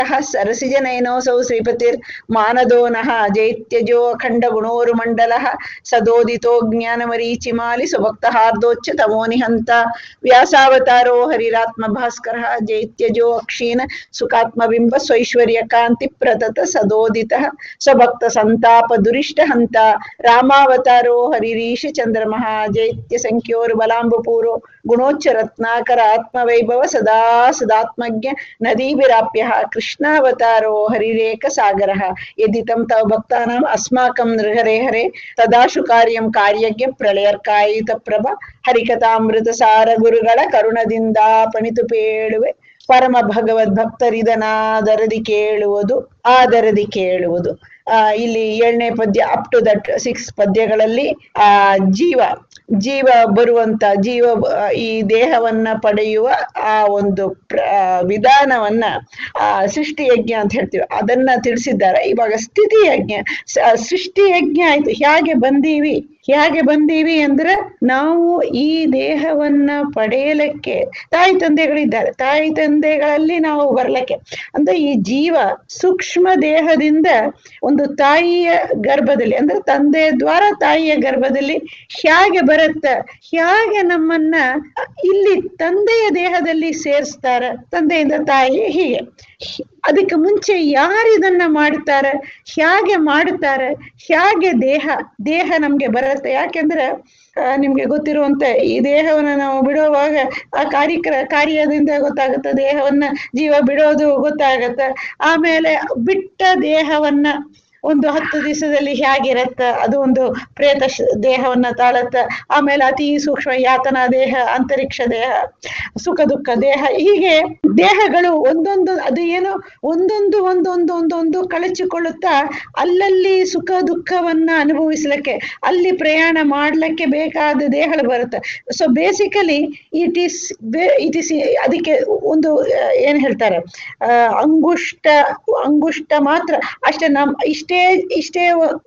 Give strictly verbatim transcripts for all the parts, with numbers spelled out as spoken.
सरसिजनयनोऽसौ श्रीपतिर् मानदो नः जैत्यजो अखण्ड गुणोरुमण्डलः सदोदितो ज्ञानमरीचिमालि सुभक्तहार्दोच्च तमो निहन्त व्यासावतारो हरिरात्मभास्करः जैत्यजो अक्षीण सुखात्मबिम्ब स्वैश्वर्यकान्ति प्रतत सदोदितः स्वभक्त संताप दुरिष्टहन्त रामावतारो हरिरीश चन्द्रमः जैत्य संख्योर्बलाम्बपूरो गुणोच्च रत्नाकर आत्मवैभव सदा सदात्मज्ञ नदीभिराप्यः कृष्णावतारो हरिरेक सागरः यदि तं तव भक्तानाम् अस्माकं नृहरे हरे तदाशु कार्यं कार्यज्ञ प्रलयर्कायित प्रभ हरिकथामृत सार गुरुಗಳ ಕರುಣದಿಂದಾಪಣಿತು ಪೇಳುವೆ ಪರಮ ಭಗವದ್ ಭಕ್ತರಿದನಾದರದಿ ಕೇಳುವುದು ಆದರದಿ ಕೇಳುವುದು. ಆ ಇಲ್ಲಿ ಏಳನೇ ಪದ್ಯ ಅಪ್ ಟು ದಟ್ ಸಿಕ್ಸ್ ಪದ್ಯಗಳಲ್ಲಿ ಆ ಜೀವ ಜೀವ ಬರುವಂತ ಜೀವ ಈ ದೇಹವನ್ನ ಪಡೆಯುವ ಆ ಒಂದು ಪ್ರ ವಿಧಾನವನ್ನ ಆ ಸೃಷ್ಟಿ ಯಜ್ಞ ಅಂತ ಹೇಳ್ತೀವಿ, ಅದನ್ನ ತಿಳಿಸಿದ್ದಾರೆ. ಇವಾಗ ಸ್ಥಿತಿ ಯಜ್ಞ, ಸೃಷ್ಟಿ ಯಜ್ಞ ಆಯ್ತು. ಹೇಗೆ ಬಂದೀವಿ ಹೇಗೆ ಬಂದೀವಿ ಅಂದ್ರೆ ನಾವು ಈ ದೇಹವನ್ನ ಪಡೆಯಲಿಕ್ಕೆ ತಾಯಿ ತಂದೆಗಳಿದ್ದಾರೆ, ತಾಯಿ ತಂದೆಗಳಲ್ಲಿ ನಾವು ಬರ್ಲಿಕ್ಕೆ ಅಂದ್ರೆ ಈ ಜೀವ ಸೂಕ್ಷ್ಮ ದೇಹದಿಂದ ಒಂದು ತಾಯಿಯ ಗರ್ಭದಲ್ಲಿ ಅಂದ್ರೆ ತಂದೆಯ ದ್ವಾರ ತಾಯಿಯ ಗರ್ಭದಲ್ಲಿ ಹೇಗೆ ಬರುತ್ತೆ, ಹೇಗೆ ನಮ್ಮನ್ನ ಇಲ್ಲಿ ತಂದೆಯ ದೇಹದಲ್ಲಿ ಸೇರಿಸ್ತಾರೆ, ತಂದೆಯಿಂದ ತಾಯಿ ಹೀಗೆ. ಅದಕ್ಕೆ ಮುಂಚೆ ಯಾರಿದನ್ನ ಮಾಡ್ತಾರೆ, ಹೇಗೆ ಮಾಡ್ತಾರೆ, ಹೇಗೆ ದೇಹ ದೇಹ ನಮ್ಗೆ ಬರುತ್ತೆ. ಯಾಕೆಂದ್ರೆ ನಿಮ್ಗೆ ಗೊತ್ತಿರುವಂತೆ ಈ ದೇಹವನ್ನ ನಾವು ಬಿಡುವಾಗ ಆ ಕಾರ್ಯ ಕಾರ್ಯದಿಂದ ಗೊತ್ತಾಗುತ್ತೆ, ದೇಹವನ್ನ ಜೀವ ಬಿಡೋದು ಗೊತ್ತಾಗತ್ತೆ. ಆಮೇಲೆ ಬಿಟ್ಟ ದೇಹವನ್ನ ಒಂದು ಹತ್ತು ದಿವಸದಲ್ಲಿ ಹೇಗಿರತ್ತ, ಅದು ಒಂದು ಪ್ರೇತ ದೇಹವನ್ನ ತಾಳತ್ತ. ಆಮೇಲೆ ಅತಿ ಸೂಕ್ಷ್ಮ ಯಾತನಾ ದೇಹ, ಅಂತರಿಕ್ಷ ದೇಹ, ಸುಖ ದುಃಖ ದೇಹ, ಹೀಗೆ ದೇಹಗಳು ಒಂದೊಂದು ಅದು ಏನೋ ಒಂದೊಂದು ಒಂದೊಂದು ಒಂದೊಂದು ಕಳಚಿಕೊಳ್ಳುತ್ತಾ ಅಲ್ಲಲ್ಲಿ ಸುಖ ದುಃಖವನ್ನ ಅನುಭವಿಸ್ಲಿಕ್ಕೆ, ಅಲ್ಲಿ ಪ್ರಯಾಣ ಮಾಡ್ಲಿಕ್ಕೆ ಬೇಕಾದ ದೇಹಗಳು ಬರುತ್ತೆ. So basically it is it is ಅದಕ್ಕೆ ಒಂದು ಏನ್ ಹೇಳ್ತಾರೆ, ಅಹ್ ಅಂಗುಷ್ಟ ಅಂಗುಷ್ಟ ಮಾತ್ರ ಅಷ್ಟೇ, ನಮ್ ಇಷ್ಟ ಇಷ್ಟೇ ಇಷ್ಟೇ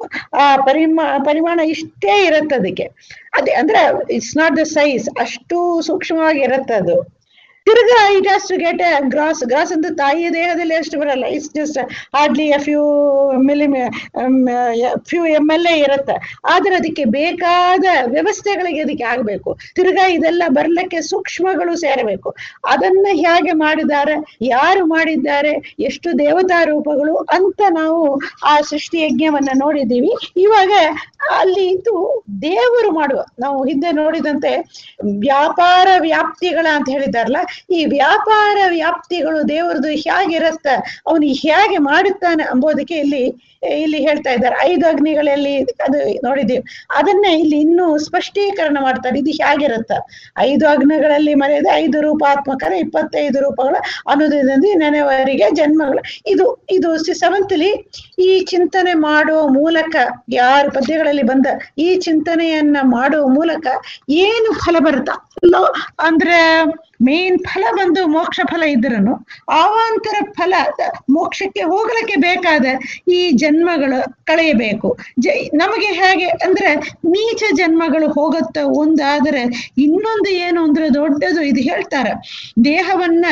ಆ ಪರಿಮಾ ಪರಿಮಾಣ ಇಷ್ಟೇ ಇರುತ್ತೆ ಅದಕ್ಕೆ. ಅದೇ ಅಂದ್ರೆ ಇಟ್ಸ್ ನಾಟ್ ದ ಸೈಜ್, ಅಷ್ಟು ಸೂಕ್ಷ್ಮವಾಗಿ ಇರುತ್ತೆ ಅದು. ತಿರ್ಗಾ it has to get a gross gross ಅಂತ ತಾಯಿಯ ದೇಹದಲ್ಲಿ ಅಷ್ಟು ಬರಲ್ಲ, it's just hardly a few milli few M L a ಇರುತ್ತೆ. ಆದ್ರೆ ಅದಕ್ಕೆ ಬೇಕಾದ ವ್ಯವಸ್ಥೆಗಳಿಗೆ ಅದಕ್ಕೆ ಆಗ್ಬೇಕು. ತಿರ್ಗಾ ಇದೆಲ್ಲ ಬರ್ಲಿಕ್ಕೆ ಸೂಕ್ಷ್ಮಗಳು ಸೇರಬೇಕು. ಅದನ್ನ ಹೇಗೆ ಮಾಡಿದ್ದಾರೆ, ಯಾರು ಮಾಡಿದ್ದಾರೆ, ಎಷ್ಟು ದೇವತಾ ರೂಪಗಳು ಅಂತ ನಾವು ಆ ಸೃಷ್ಟಿ ಯಜ್ಞವನ್ನ ನೋಡಿದ್ದೀವಿ. ಇವಾಗ ಅಲ್ಲಿ ಇದು ದೇವರು ಮಾಡುವ, ನಾವು ಹಿಂದೆ ನೋಡಿದಂತೆ ವ್ಯಾಪಾರ ವ್ಯಾಪ್ತಿಗಳ ಅಂತ ಹೇಳಿದಾರಲ್ಲ, ಈ ವ್ಯಾಪಾರ ವ್ಯಾಪ್ತಿಗಳು ದೇವರದು ಹೇಗಿರತ್ತ, ಅವನು ಹೇಗೆ ಮಾಡುತ್ತಾನೆ ಅಂಬೋದಕ್ಕೆ ಇಲ್ಲಿ ಇಲ್ಲಿ ಹೇಳ್ತಾ ಇದ್ದಾರೆ. ಐದು ಅಗ್ನಿಗಳಲ್ಲಿ ಅದು ನೋಡಿದ್ದೀವಿ, ಅದನ್ನೇ ಇಲ್ಲಿ ಇನ್ನೂ ಸ್ಪಷ್ಟೀಕರಣ ಮಾಡ್ತಾರೆ. ಇದು ಹೇಗಿರತ್ತ, ಐದು ಅಗ್ನಿಗಳಲ್ಲಿ ಮರೆಯದೆ ಐದು ರೂಪಾತ್ಮಕರ ಇಪ್ಪತ್ತೈದು ರೂಪಗಳ ಅನುದಿನದಿ ನೆನೆವರಿಗೆ ಜನ್ಮಗಳು. ಇದು ಇದು ಸೆವೆಂತ್ಲಿ ಈ ಚಿಂತನೆ ಮಾಡುವ ಮೂಲಕ, ಯಾರು ಪದ್ಯಗಳಲ್ಲಿ ಬಂದ ಈ ಚಿಂತನೆಯನ್ನ ಮಾಡುವ ಮೂಲಕ ಏನು ಫಲ ಬರುತ್ತಾ ಅಂದ್ರೆ ಮೇನ್ ಫಲ ಬಂದು ಮೋಕ್ಷ ಫಲ ಇದ್ರನು ಅವಾಂತರ ಫಲ ಮೋಕ್ಷಕ್ಕೆ ಹೋಗ್ಲಿಕ್ಕೆ ಬೇಕಾದ ಈ ಜನ್ಮಗಳು ಕಳೆಯಬೇಕು. ಜ ನಮಗೆ ಹೇಗೆ ಅಂದ್ರೆ ನೀಚ ಜನ್ಮಗಳು ಹೋಗುತ್ತ ಒಂದಾದರೆ ಇನ್ನೊಂದು ಏನು ಅಂದ್ರೆ ದೊಡ್ಡದು. ಇದು ಹೇಳ್ತಾರೆ, ದೇಹವನ್ನ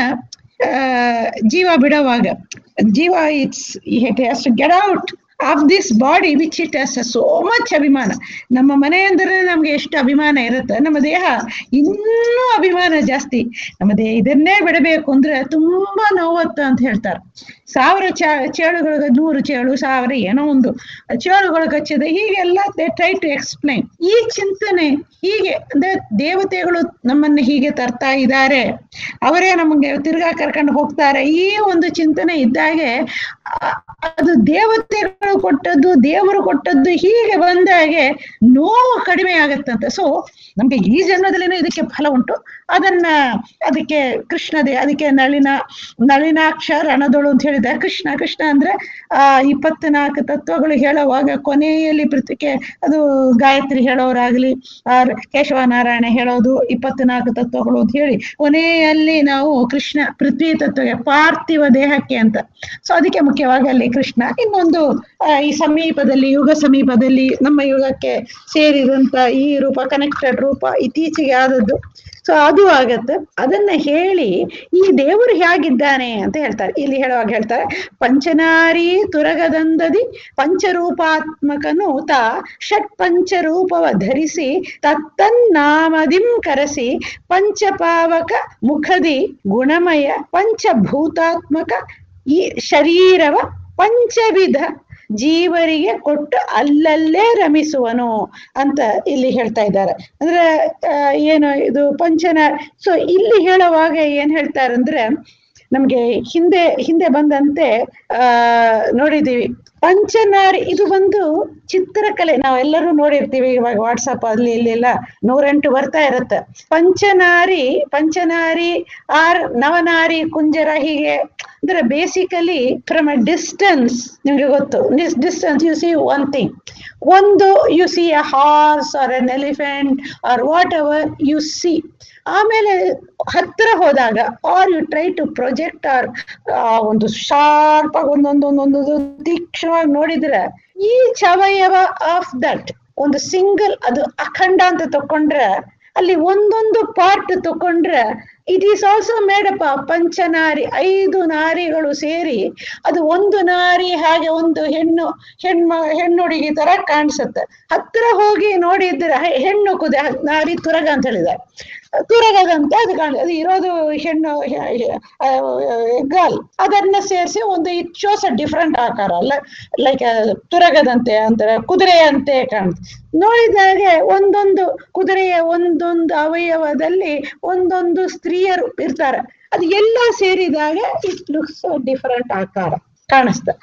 ಅಹ್ ಜೀವ ಬಿಡುವಾಗ ಜೀವ it's it has to get out of this body which it has so much ಅಭಿಮಾನ. ನಮ್ಮ ಮನೆ ಅಂದ್ರೆ ನಮ್ಗೆ ಎಷ್ಟು ಅಭಿಮಾನ ಇರುತ್ತೆ, ನಮ್ಮ ದೇಹ ಇನ್ನೂ ಅಭಿಮಾನ ಜಾಸ್ತಿ. ನಮ್ಮ ದೇಹ ಇದನ್ನೇ ಬಿಡಬೇಕು ಅಂದ್ರೆ ತುಂಬಾ ನೋವತ್ತ ಅಂತ ಹೇಳ್ತಾರೆ. ಸಾವಿರ ಚ ಚೇಳುಗಳಿಗೆ ನೂರು ಚೇಳು, ಸಾವಿರ ಏನೋ ಒಂದು ಚೇಳುಗಳು ಕಚ್ಚಿದೆ, ಹೀಗೆಲ್ಲ ದೇ ಟ್ರೈ ಟು ಎಕ್ಸ್ಪ್ಲೈನ್. ಈ ಚಿಂತನೆ ಹೀಗೆ ಅಂದ್ರೆ ದೇವತೆಗಳು ನಮ್ಮನ್ನ ಹೀಗೆ ತರ್ತಾ ಇದ್ದಾರೆ, ಅವರೇ ನಮಗೆ ತಿರ್ಗಾ ಕರ್ಕೊಂಡು ಹೋಗ್ತಾರೆ. ಈ ಒಂದು ಚಿಂತನೆ ಇದ್ದಾಗೆ ಅದು ದೇವತೆಗಳು ಕೊಟ್ಟದ್ದು, ದೇವರು ಕೊಟ್ಟದ್ದು ಹೀಗೆ ಬಂದಾಗೆ ನೋವು ಕಡಿಮೆ ಆಗತ್ತಂತೆ. ಸೊ ನಮ್ಗೆ ಈ ಜನ್ಮದಲ್ಲಿನೂ ಇದಕ್ಕೆ ಫಲ ಉಂಟು. ಅದನ್ನ ಅದಕ್ಕೆ ಕೃಷ್ಣದೇ, ಅದಕ್ಕೆ ನಳಿನ ನಳಿನಾಕ್ಷ ರಣದೋಳು ಅಂತ ಹೇಳಿದ ಕೃಷ್ಣ. ಕೃಷ್ಣ ಅಂದ್ರೆ ಆ ಇಪ್ಪತ್ನಾಲ್ಕು ತತ್ವಗಳು ಹೇಳುವಾಗ ಕೊನೆಯಲ್ಲಿ ಪ್ರತಿಕೆ ಅದು ಗಾಯತ್ರಿ ಹೇಳೋರಾಗ್ಲಿ, ಆ ಕೇಶವ ನಾರಾಯಣ ಹೇಳೋದು ಇಪ್ಪತ್ನಾಲ್ಕು ತತ್ವಗಳು ಅಂತ ಹೇಳಿ ಕೊನೆಯಲ್ಲಿ ನಾವು ಕೃಷ್ಣ ಪೃಥ್ವಿ ತತ್ವಕ್ಕೆ ಪಾರ್ಥಿವ ದೇಹಕ್ಕೆ ಅಂತ. ಸೊ ಅದಕ್ಕೆ ಮುಖ್ಯ ಮುಖ್ಯವಾಗಿ ಅಲ್ಲಿ ಕೃಷ್ಣ, ಇನ್ನೊಂದು ಈ ಸಮೀಪದಲ್ಲಿ ಯುಗ ಸಮೀಪದಲ್ಲಿ ನಮ್ಮ ಯುಗಕ್ಕೆ ಸೇರಿದಂತ ಈ ರೂಪ ಕನೆಕ್ಟೆಡ್ ರೂಪ ಇತ್ತೀಚೆಗೆ ಆದದ್ದು. ಸೊ ಅದು ಆಗತ್ತೆ. ಅದನ್ನ ಹೇಳಿ ಈ ದೇವರು ಹೇಗಿದ್ದಾನೆ ಅಂತ ಹೇಳ್ತಾರೆ. ಇಲ್ಲಿ ಹೇಳುವಾಗ ಹೇಳ್ತಾರೆ, ಪಂಚನಾರಿ ತುರಗದಂದದಿ ಪಂಚರೂಪಾತ್ಮಕನು ತ ಷಟ್ ಪಂಚರೂಪವ ಧರಿಸಿ ತತ್ತನ್ನಾಮದಿಂ ಕರಸಿ ಪಂಚಪಾವಕ ಮುಖದಿ ಗುಣಮಯ ಪಂಚಭೂತಾತ್ಮಕ ಈ ಶರೀರವ ಪಂಚವಿಧ ಜೀವರಿಗೆ ಕೊಟ್ಟು ಅಲ್ಲಲ್ಲೇ ರಮಿಸುವನು ಅಂತ ಇಲ್ಲಿ ಹೇಳ್ತಾ ಇದ್ದಾರೆ. ಅಂದ್ರೆ ಏನು ಇದು ಪಂಚನ. ಸೊ ಇಲ್ಲಿ ಹೇಳುವಾಗ ಏನ್ ಹೇಳ್ತಾರೆ ಅಂದ್ರೆ, ನಮ್ಗೆ ಹಿಂದೆ ಹಿಂದೆ ಬಂದಂತೆ ಆ ನೋಡಿದೀವಿ ಪಂಚನಾರಿ. ಇದು ಒಂದು ಚಿತ್ರಕಲೆ, ನಾವೆಲ್ಲರೂ ನೋಡಿರ್ತೀವಿ ಇವಾಗ ವಾಟ್ಸಪ್ ಅಲ್ಲಿ ಇಲ್ಲೆಲ್ಲ ನೂರೆಂಟು ಬರ್ತಾ ಇರತ್ತೆ. ಪಂಚನಾರಿ ಪಂಚನಾರಿ ಆರ್ ನವನಾರಿ ಕುಂಜರ, ಹೀಗೆ ಅಂದ್ರೆ ಬೇಸಿಕಲಿ ಫ್ರಮ್ ಅ ಡಿಸ್ಟೆನ್ಸ್ ನಿಮ್ಗೆ ಗೊತ್ತು, distance you see one thing. ಒಂದು you see a horse or an elephant or whatever you see. ಆಮೇಲೆ ಹತ್ತಿರ ಹೋದಾಗ or you try to project or ಒಂದು ಶಾರ್ಪ್ ಆಗಿ ಒಂದೊಂದು ಒಂದೊಂದು ತೀಕ್ಷ್ಣವಾಗಿ ನೋಡಿದ್ರೆ ಈ ಚವಯವ ಆಫ್ ದಟ್ ಒಂದು ಸಿಂಗಲ್, ಅದು ಅಖಂಡ ಅಂತ ತಕೊಂಡ್ರೆ ಅಲ್ಲಿ ಒಂದೊಂದು ಪಾರ್ಟ್ ತಕೊಂಡ್ರೆ it is also made up of ಪಂಚನಾರಿ. ಐದು ನಾರಿಗಳು ಸೇರಿ ಅದು ಒಂದು ನಾರಿ, ಹಾಗೆ ಒಂದು ಹೆಣ್ಣು ಹೆಣ್ಮ ಹೆಣ್ಣುಡುಗಿ ತರ ಕಾಣಿಸುತ್ತೆ. ಹತ್ತಿರ ಹೋಗಿ ನೋಡಿದ್ರೆ ಹೆಣ್ಣು ಕುದೆ ನಾರಿ ತುರಗ ಅಂತ ಹೇಳಿದ್ದಾರೆ. ತುರಗದಂತೆ ಅದು ಕಾಣ, ಅದು ಇರೋದು ಹೆಣ್ಣು ಗಾಲ್, ಅದನ್ನ ಸೇರಿಸಿ ಒಂದು ಇಟ್ ಶೋಸ್ ಅ ಡಿಫ್ರೆಂಟ್ ಆಕಾರ, ಅಲ್ಲ ಲೈಕ್ ತುರಗದಂತೆ ಅಂತಾರೆ, ಕುದುರೆಯಂತೆ ಕಾಣುತ್ತೆ. ನೋಡಿದಾಗೆ ಒಂದೊಂದು ಕುದುರೆಯ ಒಂದೊಂದು ಅವಯವದಲ್ಲಿ ಒಂದೊಂದು ಸ್ತ್ರೀಯರು ಇರ್ತಾರೆ. ಅದು ಎಲ್ಲ ಸೇರಿದಾಗ ಇಟ್ ಲುಕ್ಸ್ ಡಿಫರೆಂಟ್ ಆಕಾರ ಕಾಣಿಸ್ತ.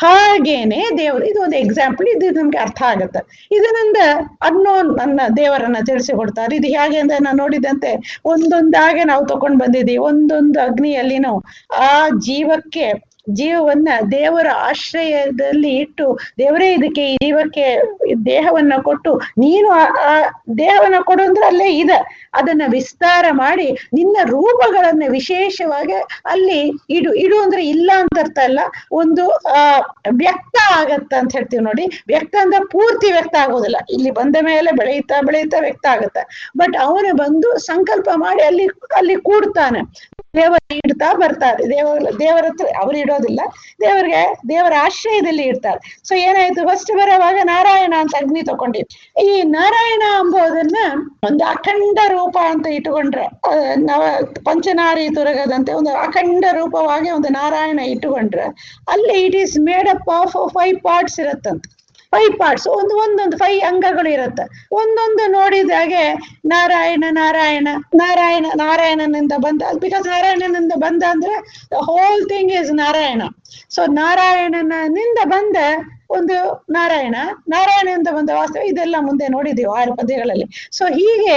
ಹಾಗೇನೆ ದೇವರು, ಇದು ಒಂದು ಎಕ್ಸಾಂಪಲ್, ಇದು ನಮ್ಗೆ ಅರ್ಥ ಆಗತ್ತೆ. ಇದರಿಂದ ಅನ್ನೋನ್ ನನ್ನ ದೇವರನ್ನ ತಿಳಿಸಿಕೊಡ್ತಾರೆ. ಇದು ಹೇಗೆ ಅಂದ್ರೆ ನಾನು ನೋಡಿದಂತೆ ಒಂದೊಂದಾಗೆ ನಾವು ತಕೊಂಡ್ ಬಂದಿದ್ದೀವಿ. ಒಂದೊಂದು ಅಗ್ನಿಯಲ್ಲಿ ನಾವು ಆ ಜೀವಕ್ಕೆ ಜೀವವನ್ನ ದೇವರ ಆಶ್ರಯದಲ್ಲಿ ಇಟ್ಟು, ದೇವರೇ ಇದಕ್ಕೆ ಈ ಜೀವಕ್ಕೆ ದೇಹವನ್ನ ಕೊಟ್ಟು, ನೀನು ಆ ದೇಹವನ್ನ ಕೊಡು ಅಂದ್ರೆ ಅಲ್ಲೇ ಇದೆ, ಅದನ್ನ ವಿಸ್ತಾರ ಮಾಡಿ ನಿನ್ನ ರೂಪಗಳನ್ನ ವಿಶೇಷವಾಗಿ ಅಲ್ಲಿ ಇಡು. ಇಡು ಅಂದ್ರೆ ಇಲ್ಲ ಅಂತ ಅರ್ಥ ಅಲ್ಲ, ಒಂದು ಆ ವ್ಯಕ್ತ ಆಗತ್ತ ಅಂತ ಹೇಳ್ತೀವಿ ನೋಡಿ. ವ್ಯಕ್ತ ಅಂದ್ರೆ ಪೂರ್ತಿ ವ್ಯಕ್ತ ಆಗೋದಿಲ್ಲ, ಇಲ್ಲಿ ಬಂದ ಮೇಲೆ ಬೆಳೆಯುತ್ತಾ ಬೆಳೆಯುತ್ತಾ ವ್ಯಕ್ತ ಆಗತ್ತೆ. ಬಟ್ ಅವನು ಬಂದು ಸಂಕಲ್ಪ ಮಾಡಿ ಅಲ್ಲಿ ಅಲ್ಲಿ ಕೂಡ್ತಾನೆ, ದೇವರ ಇಡ್ತಾ ಬರ್ತಾರೆ. ದೇವರ ದೇವರ ಹತ್ರ ಅವ್ರು ಇಡೋದಿಲ್ಲ, ದೇವರಿಗೆ ದೇವರ ಆಶ್ರಯದಲ್ಲಿ ಇರ್ತಾರೆ. ಸೊ ಏನಾಯ್ತು, ಫಸ್ಟ್ ಬರೋವಾಗ ನಾರಾಯಣ ಅಂತ ಅಗ್ನಿ ತಗೊಂಡಿವಿ. ಈ ನಾರಾಯಣ ಎಂಬುದನ್ನ ಒಂದು ಅಖಂಡ ರೂಪ ಅಂತ ಇಟ್ಟುಕೊಂಡ್ರೆ, ನವ ಪಂಚನಾರಿ ತುರಗದಂತೆ ಒಂದು ಅಖಂಡ ರೂಪವಾಗಿ ಒಂದು ನಾರಾಯಣ ಇಟ್ಟುಕೊಂಡ್ರೆ ಅಲ್ಲಿ it is made up of five parts ಇರತ್ತಂತ. ಫೈವ್ ಪಾರ್ಟ್ಸ್, ಒಂದು ಒಂದೊಂದು ಫೈವ್ ಅಂಗಗಳು ಇರುತ್ತೆ. ಒಂದೊಂದು ನೋಡಿದಾಗೆ ನಾರಾಯಣ ನಾರಾಯಣ ನಾರಾಯಣ ನಾರಾಯಣನಿಂದ ಬಂದ, ಬಿಕಾಸ್ ನಾರಾಯಣನಿಂದ ಬಂದ ಅಂದ್ರೆ the whole thing is Narayana. So ನಾರಾಯಣನಿಂದ ಬಂದ ಒಂದು ನಾರಾಯಣ, ನಾರಾಯಣನಿಂದ ಬಂದ ವಾಸ್ತವ, ಇದೆಲ್ಲ ಮುಂದೆ ನೋಡಿದೀವಿ ಆರು ಪದ್ಯಗಳಲ್ಲಿ. ಸೊ ಹೀಗೆ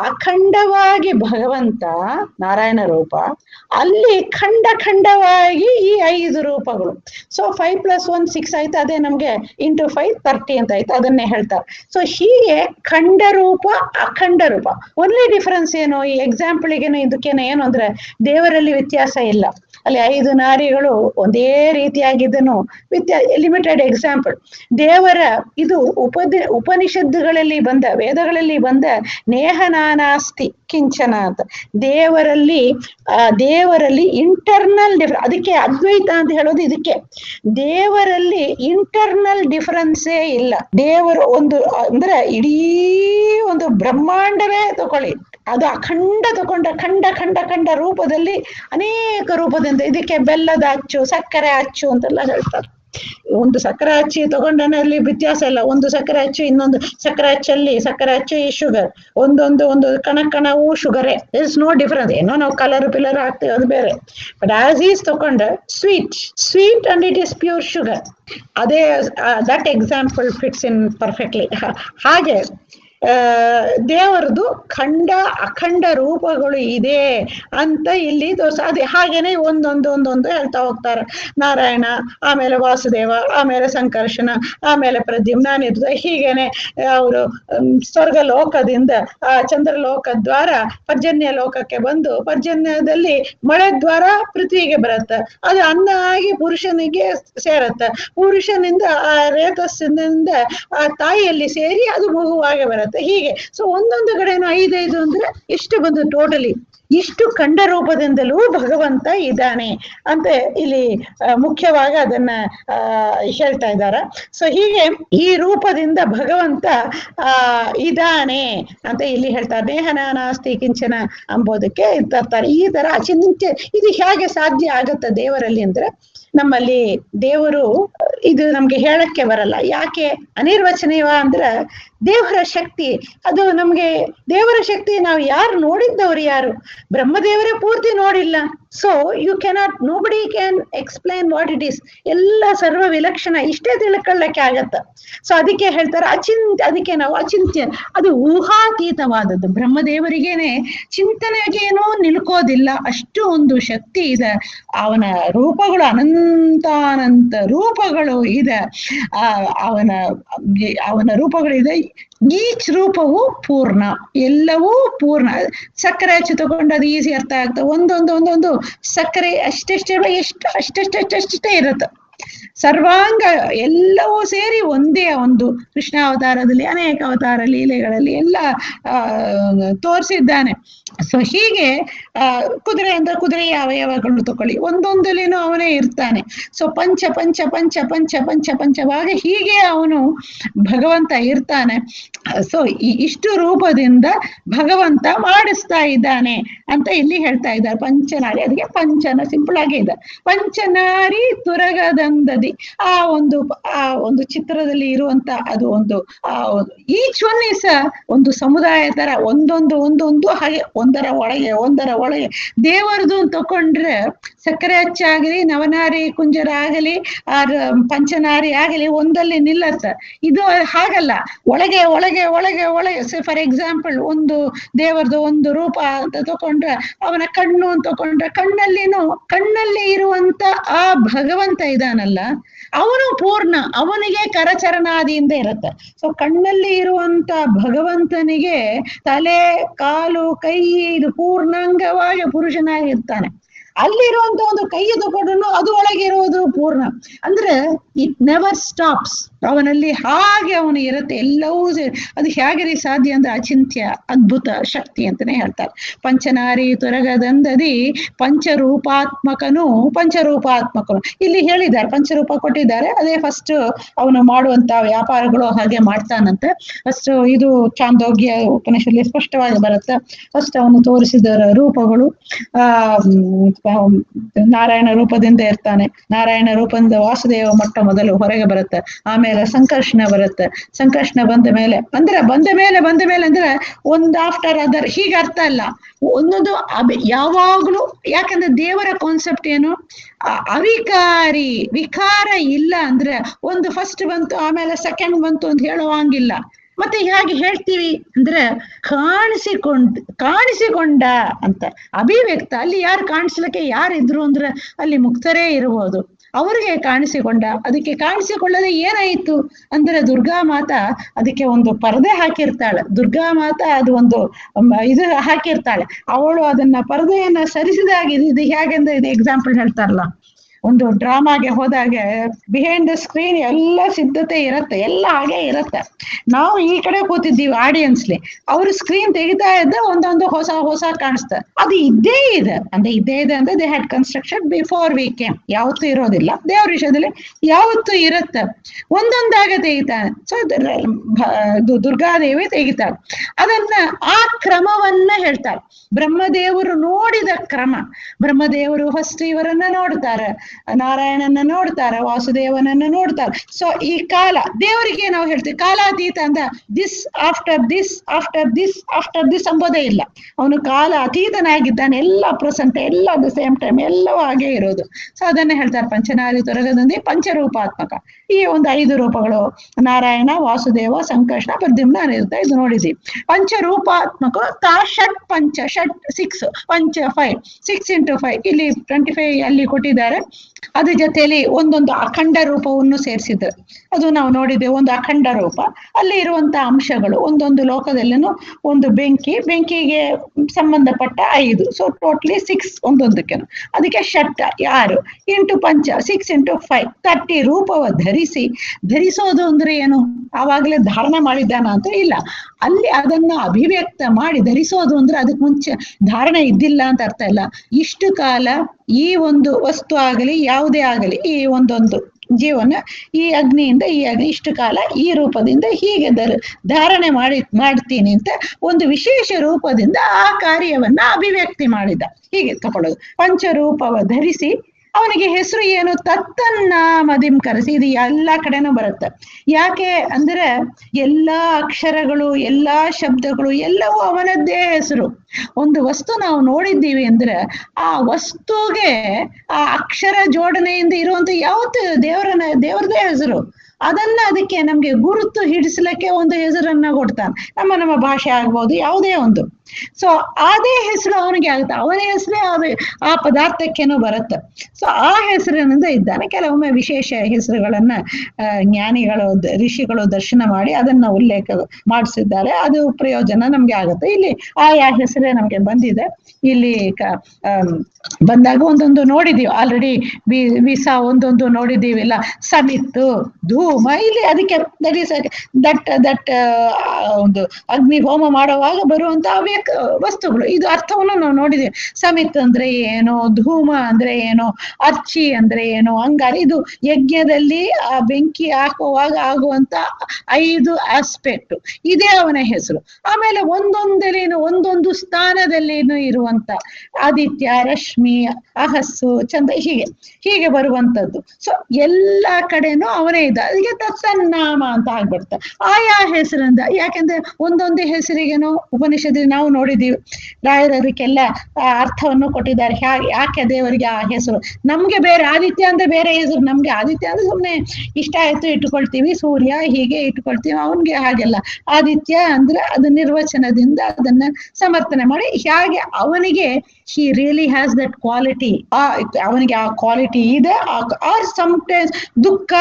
ಅಖಂಡವಾಗಿ ಭಗವಂತ ನಾರಾಯಣ ರೂಪ, ಅಲ್ಲಿ ಖಂಡ ಖಂಡವಾಗಿ ಈ ಐದು ರೂಪಗಳು. So five plus one six ಆಯ್ತು, ಅದೇ ನಮ್ಗೆ ಇಂಟು ಫೈವ್ ತರ್ಟಿ ಅಂತ ಆಯ್ತು, ಅದನ್ನೇ ಹೇಳ್ತಾರೆ. ಸೊ ಹೀಗೆ ಖಂಡ ರೂಪ ಅಖಂಡ ರೂಪ. ಒನ್ಲಿ ಡಿಫರೆನ್ಸ್ ಏನು, ಈ ಎಕ್ಸಾಂಪಲ್ಗೇನು ಇದಕ್ಕೇನು ಏನು ಅಂದ್ರೆ ದೇವರಲ್ಲಿ ವ್ಯತ್ಯಾಸ ಇಲ್ಲ. ಅಲ್ಲಿ ಐದು ನಾರಿಗಳು ಒಂದೇ ರೀತಿಯಾಗಿದ್ದನು, ವ್ಯತ್ಯಾ ಲಿಮಿಟೆಡ್ ಎಕ್ಸಾಂಪಲ್. ದೇವರ ಇದು ಉಪದ ಉಪನಿಷತ್ತುಗಳಲ್ಲಿ ಬಂದ, ವೇದಗಳಲ್ಲಿ ಬಂದ ನೇಹನಾನಾಸ್ತಿ ಕಿಂಚನ ಅಂತ. ದೇವರಲ್ಲಿ ಆ ದೇವರಲ್ಲಿ ಇಂಟರ್ನಲ್ ಡಿಫ್ರೆನ್ಸ್, ಅದಕ್ಕೆ ಅದ್ವೈತ ಅಂತ ಹೇಳೋದು ಇದಕ್ಕೆ. ದೇವರಲ್ಲಿ ಇಂಟರ್ನಲ್ ಡಿಫರೆನ್ಸೇ ಇಲ್ಲ. ದೇವರು ಒಂದು ಅಂದ್ರೆ ಇಡೀ ಒಂದು ಬ್ರಹ್ಮಾಂಡವೇ ತಗೊಳ್ಳಿ, ಅದು ಅಖಂಡ ತಗೊಂಡ ಖಂಡ ಖಂಡ ಖಂಡ ರೂಪದಲ್ಲಿ ಅನೇಕ ರೂಪದಿಂದ, ಇದಕ್ಕೆ ಬೆಲ್ಲದ ಅಚ್ಚು ಸಕ್ಕರೆ ಅಚ್ಚು ಅಂತೆಲ್ಲ ಹೇಳ್ತಾರೆ. ಒಂದು ಸಕ್ಕರೆ ಹಚ್ಚಿ ತಗೊಂಡನಲ್ಲಿ ವ್ಯತ್ಯಾಸ ಇಲ್ಲ, ಒಂದು ಸಕ್ಕರೆ ಹಚ್ಚು ಇನ್ನೊಂದು ಸಕ್ಕರೆ ಹಚ್ಚಲ್ಲಿ ಸಕ್ಕರೆ ಹಚ್ಚು ಈ ಶುಗರ್, ಒಂದೊಂದು ಒಂದು ಕಣ ಕಣವು ಶುಗರೇ, ದರ್ ಇಸ್ ನೋ ಡಿಫರೆನ್ಸ್. ಏನೋ ನಾವು ಕಲರ್ ಪಿಲ್ಲರ್ ಹಾಕ್ತೇವೆ ಅದು ಬೇರೆ, ಬಟ್ ಆಸ್ ಈಸ್ ತಗೊಂಡ sweet sweet and it is pure sugar. ಅದೇ that example fits in perfectly. ಹಾಗೆ ಆ ದೇವರದು ಖಂಡ ಅಖಂಡ ರೂಪಗಳು ಇದೆ ಅಂತ ಇಲ್ಲಿ ತೋರ್ಸ ಅದೇ ಹಾಗೇನೆ ಒಂದೊಂದು ಒಂದೊಂದು ಹೇಳ್ತಾ ಹೋಗ್ತಾರೆ. ನಾರಾಯಣ, ಆಮೇಲೆ ವಾಸುದೇವ, ಆಮೇಲೆ ಸಂಕರ್ಷಣ, ಆಮೇಲೆ ಪ್ರದ್ಯುಮ್ನ, ನಿರ್ದ, ಹೀಗೇನೆ ಅವರು ಸ್ವರ್ಗ ಲೋಕದಿಂದ ಆ ಚಂದ್ರಲೋಕ ದ್ವಾರ ಪರ್ಜನ್ಯ ಲೋಕಕ್ಕೆ ಬಂದು ಪರ್ಜನ್ಯದಲ್ಲಿ ಮಳೆ ದ್ವಾರ ಪೃಥ್ವಿಗೆ ಬರುತ್ತೆ. ಅದು ಅನ್ನ ಆಗಿ ಪುರುಷನಿಗೆ ಸೇರತ್ತೆ. ಪುರುಷನಿಂದ ಆ ರೇತಸ್ಸಿನಿಂದ ಆ ತಾಯಿಯಲ್ಲಿ ಸೇರಿ ಅದು ಮಗುವಾಗಿ ಬರುತ್ತೆ. ಹೀಗೆ ಸೊ ಒಂದೊಂದು ಕಡೆನೂ ಐದೈದು ಅಂದ್ರೆ ಎಷ್ಟು ಬಂದು ಟೋಟಲಿ ಇಷ್ಟು ಖಂಡ ರೂಪದಿಂದಲೂ ಭಗವಂತ ಇದ್ದಾನೆ ಅಂತ ಇಲ್ಲಿ ಮುಖ್ಯವಾಗಿ ಅದನ್ನ ಆ ಹೇಳ್ತಾ ಇದ್ದಾರೆ. ಸೊ ಹೀಗೆ ಈ ರೂಪದಿಂದ ಭಗವಂತ ಆ ಇದ್ದಾನೆ ಅಂತ ಇಲ್ಲಿ ಹೇಳ್ತಾರೆ. ನೇಹನ ನಾಸ್ತಿ ಕಿಂಚನ ಅಂಬೋದಕ್ಕೆ ತರ್ತಾರೆ. ಈ ತರ ಅಚಿಂತ್ಯ ಇದು ಹೇಗೆ ಸಾಧ್ಯ ಆಗತ್ತೆ ದೇವರಲ್ಲಿ ಅಂದ್ರೆ, ನಮ್ಮಲ್ಲಿ ದೇವರು ಇದು ನಮ್ಗೆ ಹೇಳಕ್ಕೆ ಬರಲ್ಲ. ಯಾಕೆ ಅನಿರ್ವಚನೀಯ ಅಂದ್ರೆ ದೇವರ ಶಕ್ತಿ ಅದು ನಮ್ಗೆ ದೇವರ ಶಕ್ತಿ ನಾವು ಯಾರು ನೋಡಿದ್ದವ್ರು ಯಾರು? ಬ್ರಹ್ಮದೇವರೇ ಪೂರ್ತಿ ನೋಡಿಲ್ಲ. So you cannot nobody can explain what it is. ಎಲ್ಲ ಸರ್ವ ವಿಲಕ್ಷಣ ಇಷ್ಟೇ ತಿಳ್ಕೊಳ್ಳಕ್ಕೆ ಆಗತ್ತ. ಸೊ ಅದಕ್ಕೆ ಹೇಳ್ತಾರೆ ಅಚಿಂತ್ಯ. ಅದಕ್ಕೆ ನಾವು ಅಚಿಂತ್ಯ, ಅದು ಊಹಾತೀತವಾದದ್ದು. ಬ್ರಹ್ಮದೇವರಿಗೇನೆ ಚಿಂತನೆಗೇನೋ ನಿಲ್ಕೋದಿಲ್ಲ, ಅಷ್ಟು ಒಂದು ಶಕ್ತಿ ಇದೆ. ಅವನ ರೂಪಗಳು ಅನಂತಾನಂತ ರೂಪಗಳು ಇದೆ. ಆ ಅವನ ಅವನ ರೂಪಗಳು ಇದೆ. ಈಚ್ ರೂಪವು ಪೂರ್ಣ, ಎಲ್ಲವೂ ಪೂರ್ಣ. ಸಕ್ಕರೆ ಹಚ್ಚಿ ತಗೊಂಡು ಅದು ಈಸಿ ಅರ್ಥ ಆಗ್ತದೆ. ಒಂದೊಂದು ಒಂದೊಂದು ಸಕ್ಕರೆ ಅಷ್ಟೆಷ್ಟೇ ಎಷ್ಟು ಅಷ್ಟೆಷ್ಟೆಷ್ಟೇ ಇರುತ್ತೆ. ಸರ್ವಾಂಗ ಎಲ್ಲವೂ ಸೇರಿ ಒಂದೇ ಒಂದು ಕೃಷ್ಣಾವತಾರದಲ್ಲಿ ಅನೇಕ ಅವತಾರ ಲೀಲೆಗಳಲ್ಲಿ ಎಲ್ಲ ಆ ತೋರಿಸಿದ್ದಾನೆ. ಸೊ ಹೀಗೆ ಆ ಕುದುರೆ ಅಂದ್ರೆ ಕುದುರೆಯ ಅವಯವಗಳು ತಕೊಳ್ಳಿ, ಒಂದೊಂದಲ್ಲಿನೂ ಅವನೇ ಇರ್ತಾನೆ. ಸೊ ಪಂಚ ಪಂಚ ಪಂಚ ಪಂಚ ಪಂಚ ಪಂಚವಾಗಿ ಹೀಗೆ ಅವನು ಭಗವಂತ ಇರ್ತಾನೆ. ಸೊ ಈ ಇಷ್ಟು ರೂಪದಿಂದ ಭಗವಂತ ಮಾಡಿಸ್ತಾ ಇದ್ದಾನೆ ಅಂತ ಇಲ್ಲಿ ಹೇಳ್ತಾ ಇದ್ದಾರೆ. ಪಂಚನಾರಿ, ಅದಕ್ಕೆ ಪಂಚನ ಸಿಂಪಲ್ ಆಗಿ ಇದೆ. ಪಂಚನಾರಿ ತುರಗದಂದದಿ ಆ ಒಂದು ಆ ಒಂದು ಚಿತ್ರದಲ್ಲಿ ಇರುವಂತ ಅದು ಒಂದು ಆ ಈಚ್ ಒನ್ ಇಸ್ ಒಂದು ಸಮುದಾಯ ತರ, ಒಂದೊಂದು ಒಂದೊಂದು ಹಾಗೆ ಒಂದರ ಒಳಗೆ ಒಂದರ ಒಳಗೆ ದೇವರದು ತಕೊಂಡ್ರೆ ಸಕ್ಕರೆ ಹಚ್ಚಾಗಲಿ ನವನಾರಿ ಕುಂಜರ ಆಗಲಿ ಆ ಪಂಚನಾರಿ ಆಗಲಿ ಒಂದಲ್ಲಿ ನಿಲ್ಲತ್ತ. ಇದು ಹಾಗಲ್ಲ, ಒಳಗೆ ಒಳಗೆ ಒಳಗೆ ಒಳಗೆ ಫಾರ್ ಎಕ್ಸಾಂಪಲ್ ಒಂದು ದೇವರದು ಒಂದು ರೂಪ ಅಂತ ತಕೊಂಡ್ರೆ ಅವನ ಕಣ್ಣು ಅಂತ ತಕೊಂಡ್ರೆ ಕಣ್ಣಲ್ಲಿನೂ ಕಣ್ಣಲ್ಲಿ ಇರುವಂತ ಆ ಭಗವಂತ ಇದಾನಲ್ಲ ಅವನು ಪೂರ್ಣ, ಅವನಿಗೆ ಕರಚರಣಾದಿಯಿಂದ ಇರುತ್ತೆ. ಸೊ ಕಣ್ಣಲ್ಲಿ ಇರುವಂತ ಭಗವಂತನಿಗೆ ತಲೆ ಕಾಲು ಕೈ ಇದು ಪೂರ್ಣಾಂಗವಾಗಿ ಪುರುಷನಾಗಿರ್ತಾನೆ. ಅಲ್ಲಿರುವಂತ ಒಂದು ಕೈ ತಗೊಂಡು ಅದು ಒಳಗೆ ಇರುವುದು ಪೂರ್ಣ ಅಂದ್ರೆ ಇಟ್ ನೆವರ್ ಸ್ಟಾಪ್ಸ್. ಅವನಲ್ಲಿ ಹಾಗೆ ಅವನು ಇರುತ್ತೆ, ಎಲ್ಲವೂ ಅದು ಹೇಗೆ ಸಾಧ್ಯ ಅಂದ್ರೆ ಅಚಿಂತ್ಯ ಅದ್ಭುತ ಶಕ್ತಿ ಅಂತಾನೆ ಹೇಳ್ತಾರೆ. ಪಂಚನಾರಿ ತುರಗದಂದದಿ ಪಂಚರೂಪಾತ್ಮಕನು ಪಂಚರೂಪಾತ್ಮಕನು ಇಲ್ಲಿ ಹೇಳಿದ್ದಾರೆ, ಪಂಚರೂಪ ಕೊಟ್ಟಿದ್ದಾರೆ. ಅದೇ ಫಸ್ಟ್ ಅವನು ಮಾಡುವಂತ ವ್ಯಾಪಾರಗಳು ಹಾಗೆ ಮಾಡ್ತಾನಂತೆ. ಫಸ್ಟ್ ಇದು ಚಾಂದೋಗ್ಯ ಉಪನಿಷದಲ್ಲಿ ಸ್ಪಷ್ಟವಾಗಿ ಬರುತ್ತೆ. ಫಸ್ಟ್ ಅವನು ತೋರಿಸಿದ ರೂಪಗಳು ಆ ನಾರಾಯಣ ರೂಪದಿಂದ ಇರ್ತಾನೆ. ನಾರಾಯಣ ರೂಪದಿಂದ ವಾಸುದೇವ ಮೊಟ್ಟ ಮೊದಲು ಹೊರಗೆ ಬರುತ್ತೆ. ಆಮೇಲೆ ಸಂಕರ್ಷಣ ಬರುತ್ತೆ. ಸಂಕರ್ಷಣ ಬಂದ ಮೇಲೆ ಅಂದ್ರೆ ಬಂದ ಮೇಲೆ ಬಂದ ಮೇಲೆ ಅಂದ್ರೆ ಒಂದು ಆಫ್ಟರ್ ಅದರ್ ಹೀಗೆ ಅರ್ಥ ಅಲ್ಲ. ಒಂದೊಂದು ಅಭಿ ಯಾವಾಗ್ಲೂ, ಯಾಕಂದ್ರೆ ದೇವರ ಕಾನ್ಸೆಪ್ಟ್ ಏನು, ಅವಿಕಾರಿ, ವಿಕಾರ ಇಲ್ಲ ಅಂದ್ರೆ ಒಂದು ಫಸ್ಟ್ ಬಂತು ಆಮೇಲೆ ಸೆಕೆಂಡ್ ಬಂತು ಅಂತ ಹೇಳುವಂಗಿಲ್ಲ. ಮತ್ತೆ ಹೇಗೆ ಹೇಳ್ತೀವಿ ಅಂದ್ರೆ ಕಾಣಿಸಿಕೊಂಡ್ ಕಾಣಿಸಿಕೊಂಡ ಅಂತ ಅಭಿವ್ಯಕ್ತ. ಅಲ್ಲಿ ಯಾರು ಕಾಣಿಸ್ಲಿಕ್ಕೆ ಯಾರಿದ್ರು ಅಂದ್ರೆ ಅಲ್ಲಿ ಮುಕ್ತರೇ ಇರಬಹುದು, ಅವ್ರಿಗೆ ಕಾಣಿಸಿಕೊಂಡ. ಅದಕ್ಕೆ ಕಾಣಿಸಿಕೊಳ್ಳದೆ ಏನಾಯಿತು ಅಂದ್ರೆ ದುರ್ಗಾ ಮಾತಾ ಅದಕ್ಕೆ ಒಂದು ಪರದೆ ಹಾಕಿರ್ತಾಳೆ. ದುರ್ಗಾ ಮಾತಾ ಅದು ಒಂದು ಇದು ಹಾಕಿರ್ತಾಳೆ. ಅವಳು ಅದನ್ನ ಪರದೆಯನ್ನ ಸರಿಸಿದಾಗ ಇದು ಹೇಗೆಂದ್ರೆ ಇದು ಎಕ್ಸಾಂಪಲ್ ಹೇಳ್ತಾರಲ್ಲ, ಒಂದು ಡ್ರಾಮಾಗೆ ಹೋದಾಗ ಬಿಹೈಂಡ್ ದ ಸ್ಕ್ರೀನ್ ಎಲ್ಲ ಸಿದ್ಧತೆ ಇರುತ್ತೆ, ಎಲ್ಲ ಹಾಗೆ ಇರುತ್ತೆ. ನಾವು ಈ ಕಡೆ ಕೂತಿದ್ದೀವಿ ಆಡಿಯನ್ಸ್ಲಿ, ಅವರು ಸ್ಕ್ರೀನ್ ತೆಗಿತಾ ಇದ್ದ ಒಂದೊಂದು ಹೊಸ ಹೊಸ ಕಾಣಿಸ್ತದೆ. ಅದು ಇದ್ದೇ ಇದೆ ಅಂದ್ರೆ ಇದ್ದೇ ಇದೆ ಅಂದ್ರೆ they had construction before we came. ಯಾವತ್ತೂ ಇರೋದಿಲ್ಲ, ದೇವ್ರ ವಿಷಯದಲ್ಲಿ ಯಾವತ್ತೂ ಇರುತ್ತೆ, ಒಂದೊಂದಾಗ ತೆಗಿತಾನೆ. ಸೊ ದುರ್ಗಾದೇವಿ ತೆಗಿತಾಳೆ. ಅದನ್ನ ಆ ಕ್ರಮವನ್ನ ಹೇಳ್ತಾರೆ. ಬ್ರಹ್ಮದೇವರು ನೋಡಿದ ಕ್ರಮ, ಬ್ರಹ್ಮದೇವರು ಫಸ್ಟ್ ಇವರನ್ನ ನೋಡ್ತಾರೆ, ನಾರಾಯಣನ ನೋಡ್ತಾರೆ, ವಾಸುದೇವನನ್ನ ನೋಡ್ತಾರೆ. ಸೊ ಈ ಕಾಲ ದೇವರಿಗೆ ನಾವು ಹೇಳ್ತೀವಿ ಕಾಲಾತೀತ ಅಂತ, this after this after this after this ಅಂಬೋದೇ ಇಲ್ಲ. ಅವನು ಕಾಲ ಅತೀತನಾಗಿದ್ದಾನೆ, ಎಲ್ಲ ಪ್ರೆಸೆಂಟ್, ಎಲ್ಲ ಅಟ್ ದ ಸೇಮ್ ಟೈಮ್, ಎಲ್ಲವೂ ಹಾಗೆ ಇರೋದು. ಸೊ ಅದನ್ನೇ ಹೇಳ್ತಾರೆ ಪಂಚನಾರಿ ತೊರಗದಂದಿ ಪಂಚರೂಪಾತ್ಮಕ. ಈ ಒಂದು ಐದು ರೂಪಗಳು ನಾರಾಯಣ, ವಾಸುದೇವ, ಸಂಕರ್ಷಣ, ಪ್ರದ್ಯುಮ್ನ, ಅನಿರುದ್ಧ, ಇದು ನೋಡಿದೀವಿ. ಪಂಚರೂಪಾತ್ಮಕ ತಾ ಷಟ್ ಪಂಚ, ಷಟ್ ಸಿಕ್ಸ್, ಪಂಚ ಫೈವ್, ಸಿಕ್ಸ್ ಇಂಟು ಫೈವ್, ಇಲ್ಲಿ ಟ್ವೆಂಟಿ ಫೈವ್ ಅಲ್ಲಿ ಕೊಟ್ಟಿದ್ದಾರೆ. ಅದ್ರ ಜೊತೆಯಲ್ಲಿ ಒಂದೊಂದು ಅಖಂಡ ರೂಪವನ್ನು ಸೇರಿಸಿದ್ರು, ಅದು ನಾವು ನೋಡಿದ್ದೇವೆ. ಒಂದು ಅಖಂಡ ರೂಪ, ಅಲ್ಲಿ ಇರುವಂತ ಅಂಶಗಳು ಒಂದೊಂದು ಲೋಕದಲ್ಲಿನೂ ಒಂದು ಬೆಂಕಿ, ಬೆಂಕಿಗೆ ಸಂಬಂಧಪಟ್ಟ ಐದು, ಸೊ ಟೋಟ್ಲಿ ಸಿಕ್ಸ್ ಒಂದೊಂದಕ್ಕೆ. ಅದಕ್ಕೆ ಷಟ್ ಆರು ಇಂಟು ಪಂಚ, ಸಿಕ್ಸ್ ಇಂಟು ಫೈವ್, ತರ್ಟಿ ರೂಪವ ಧರಿಸಿ. ಧರಿಸೋದು ಅಂದ್ರೆ ಏನು? ಆವಾಗಲೇ ಧಾರಣ ಮಾಡಿದ್ದಾನ ಅಂತ ಇಲ್ಲ, ಅಲ್ಲಿ ಅದನ್ನ ಅಭಿವ್ಯಕ್ತ ಮಾಡಿ. ಧರಿಸೋದು ಅಂದ್ರೆ ಅದಕ್ಕೆ ಮುಂಚೆ ಧಾರಣೆ ಇದ್ದಿಲ್ಲ ಅಂತ ಅರ್ಥ ಇಲ್ಲ. ಇಷ್ಟು ಕಾಲ ಈ ಒಂದು ವಸ್ತು ಆಗಲಿ ಯಾವುದೇ ಆಗಲಿ, ಈ ಒಂದೊಂದು ಜೀವನ ಈ ಅಗ್ನಿಯಿಂದ ಈ ಅಗ್ನಿ ಇಷ್ಟು ಕಾಲ ಈ ರೂಪದಿಂದ ಹೀಗೆ ಧರ ಧಾರಣೆ ಮಾಡಿ ಮಾಡ್ತೀನಿ ಅಂತ ಒಂದು ವಿಶೇಷ ರೂಪದಿಂದ ಆ ಕಾರ್ಯವನ್ನ ಅಭಿವ್ಯಕ್ತಿ ಮಾಡಿದ. ಹೀಗೆ ತಗೊಳ್ಳೋದು. ಪಂಚರೂಪವ ಧರಿಸಿ. ಅವನಿಗೆ ಹೆಸರು ಏನು? ತತ್ತನ್ನಾಮದಿಂ ಕರೆಸಿ. ಇದು ಎಲ್ಲಾ ಕಡೆನೂ ಬರುತ್ತೆ. ಯಾಕೆ ಅಂದ್ರೆ ಎಲ್ಲಾ ಅಕ್ಷರಗಳು, ಎಲ್ಲಾ ಶಬ್ದಗಳು ಎಲ್ಲವೂ ಅವನದ್ದೇ ಹೆಸರು. ಒಂದು ವಸ್ತು ನಾವು ನೋಡಿದ್ದೀವಿ ಅಂದ್ರೆ ಆ ವಸ್ತುಗೆ ಆ ಅಕ್ಷರ ಜೋಡಣೆಯಿಂದ ಇರುವಂತ ಯಾವತ್ತು ದೇವರನ್ನ ದೇವರದೇ ಹೆಸರು. ಅದನ್ನ ಅದಕ್ಕೆ ನಮ್ಗೆ ಗುರುತು ಹಿಡಿಸ್ಲಿಕ್ಕೆ ಒಂದು ಹೆಸರನ್ನ ಕೊಡ್ತಾನೆ. ನಮ್ಮ ನಮ್ಮ ಭಾಷೆ ಆಗ್ಬೋದು, ಯಾವುದೇ ಒಂದು. ಸೊ ಅದೇ ಹೆಸರು ಅವನಿಗೆ ಆಗುತ್ತೆ, ಅವನ ಹೆಸರೇ ಅದು ಆ ಪದಾರ್ಥಕ್ಕೇನೋ ಬರುತ್ತೆ. ಸೊ ಆ ಹೆಸರಿನಿಂದ ಇದ್ದಾನೆ. ಕೆಲವೊಮ್ಮೆ ವಿಶೇಷ ಹೆಸರುಗಳನ್ನ ಜ್ಞಾನಿಗಳು, ಋಷಿಗಳು ದರ್ಶನ ಮಾಡಿ ಅದನ್ನ ಉಲ್ಲೇಖ ಮಾಡಿಸಿದ್ದಾರೆ. ಅದು ಪ್ರಯೋಜನ ನಮ್ಗೆ ಆಗುತ್ತೆ. ಇಲ್ಲಿ ಆಯಾ ಹೆಸರೇ ನಮ್ಗೆ ಬಂದಿದೆ. ಇಲ್ಲಿ ಬಂದಾಗ ಒಂದೊಂದು ನೋಡಿದೀವಿ ಆಲ್ರೆಡಿ, ವಿ ವಿಸಾ ಒಂದೊಂದು ನೋಡಿದೀವಿಲ್ಲ, ಸಮಿತ್ತು, ಧೂಮ. ಇಲ್ಲಿ ಅದಕ್ಕೆ ದಟ್ ದಟ್ ಒಂದು ಅಗ್ನಿ ಹೋಮ ಮಾಡುವಾಗ ಬರುವಂತ ಅವ್ಯ ವಸ್ತುಗಳು, ಇದು ಅರ್ಥವನ್ನು ನಾವು ನೋಡಿದೀವಿ. ಸಮಿತ್ ಅಂದ್ರೆ ಏನು, ಧೂಮ ಅಂದ್ರೆ ಏನು, ಅರ್ಚಿ ಅಂದ್ರೆ ಏನು, ಅಂಗಾರ. ಇದು ಯಜ್ಞದಲ್ಲಿ ಆ ಬೆಂಕಿ ಹಾಕುವಾಗ ಆಗುವಂತ ಐದು ಆಸ್ಪೆಕ್ಟ್, ಇದೇ ಅವನ ಹೆಸರು. ಆಮೇಲೆ ಒಂದೊಂದಲೇನು ಒಂದೊಂದು ಸ್ಥಾನದಲ್ಲೇನು ಇರುವಂತ ಆದಿತ್ಯ, ರಶ್ಮಿ, ಅಹಸ್ಸು, ಚಂದ್ರ, ಹೀಗೆ ಹೀಗೆ ಬರುವಂತದ್ದು. ಸೊ ಎಲ್ಲಾ ಕಡೆನೂ ಅವನೇ ಇದ್ದ. ಅದಕ್ಕೆ ತತ್ಸನ್ನಾಮ ಅಂತ ಆಗ್ಬಿಡ್ತ ಆಯಾ ಹೆಸರಿಂದ. ಯಾಕೆಂದ್ರೆ ಒಂದೊಂದು ಹೆಸರಿಗೇನೋ ಉಪನಿಷತ್ತಿಗೆ ನಾವು ನೋಡಿದೀವಿ, ರಾಯರರಿಗೆಲ್ಲ ಅರ್ಥವನ್ನು ಕೊಟ್ಟಿದ್ದಾರೆ. ಹ್ಯಾ ಯಾಕೆ ದೇವರಿಗೆ ಆ ಹೆಸರು. ನಮ್ಗೆ ಬೇರೆ ಆದಿತ್ಯ ಅಂದ್ರೆ ಬೇರೆ ಹೆಸರು. ನಮ್ಗೆ ಆದಿತ್ಯ ಅಂದ್ರೆ ಸುಮ್ಮನೆ ಇಷ್ಟ ಆಯ್ತು ಇಟ್ಕೊಳ್ತೀವಿ, ಸೂರ್ಯ ಹೀಗೆ ಇಟ್ಕೊಳ್ತೀವಿ. ಅವನ್ಗೆ ಹಾಗೆಲ್ಲ ಆದಿತ್ಯ ಅಂದ್ರೆ ಅದು ನಿರ್ವಚನದಿಂದ ಅದನ್ನ ಸಮರ್ಥನೆ ಮಾಡಿ, ಹೇಗೆ ಅವನಿಗೆ he really has that quality, ಆ ಅವನಿಗೆ ಆ ಕ್ವಾಲಿಟಿ ಇದೆ. ಆರ್ ಸಮ್ಟೈಮ್ಸ್ ದುಃಖ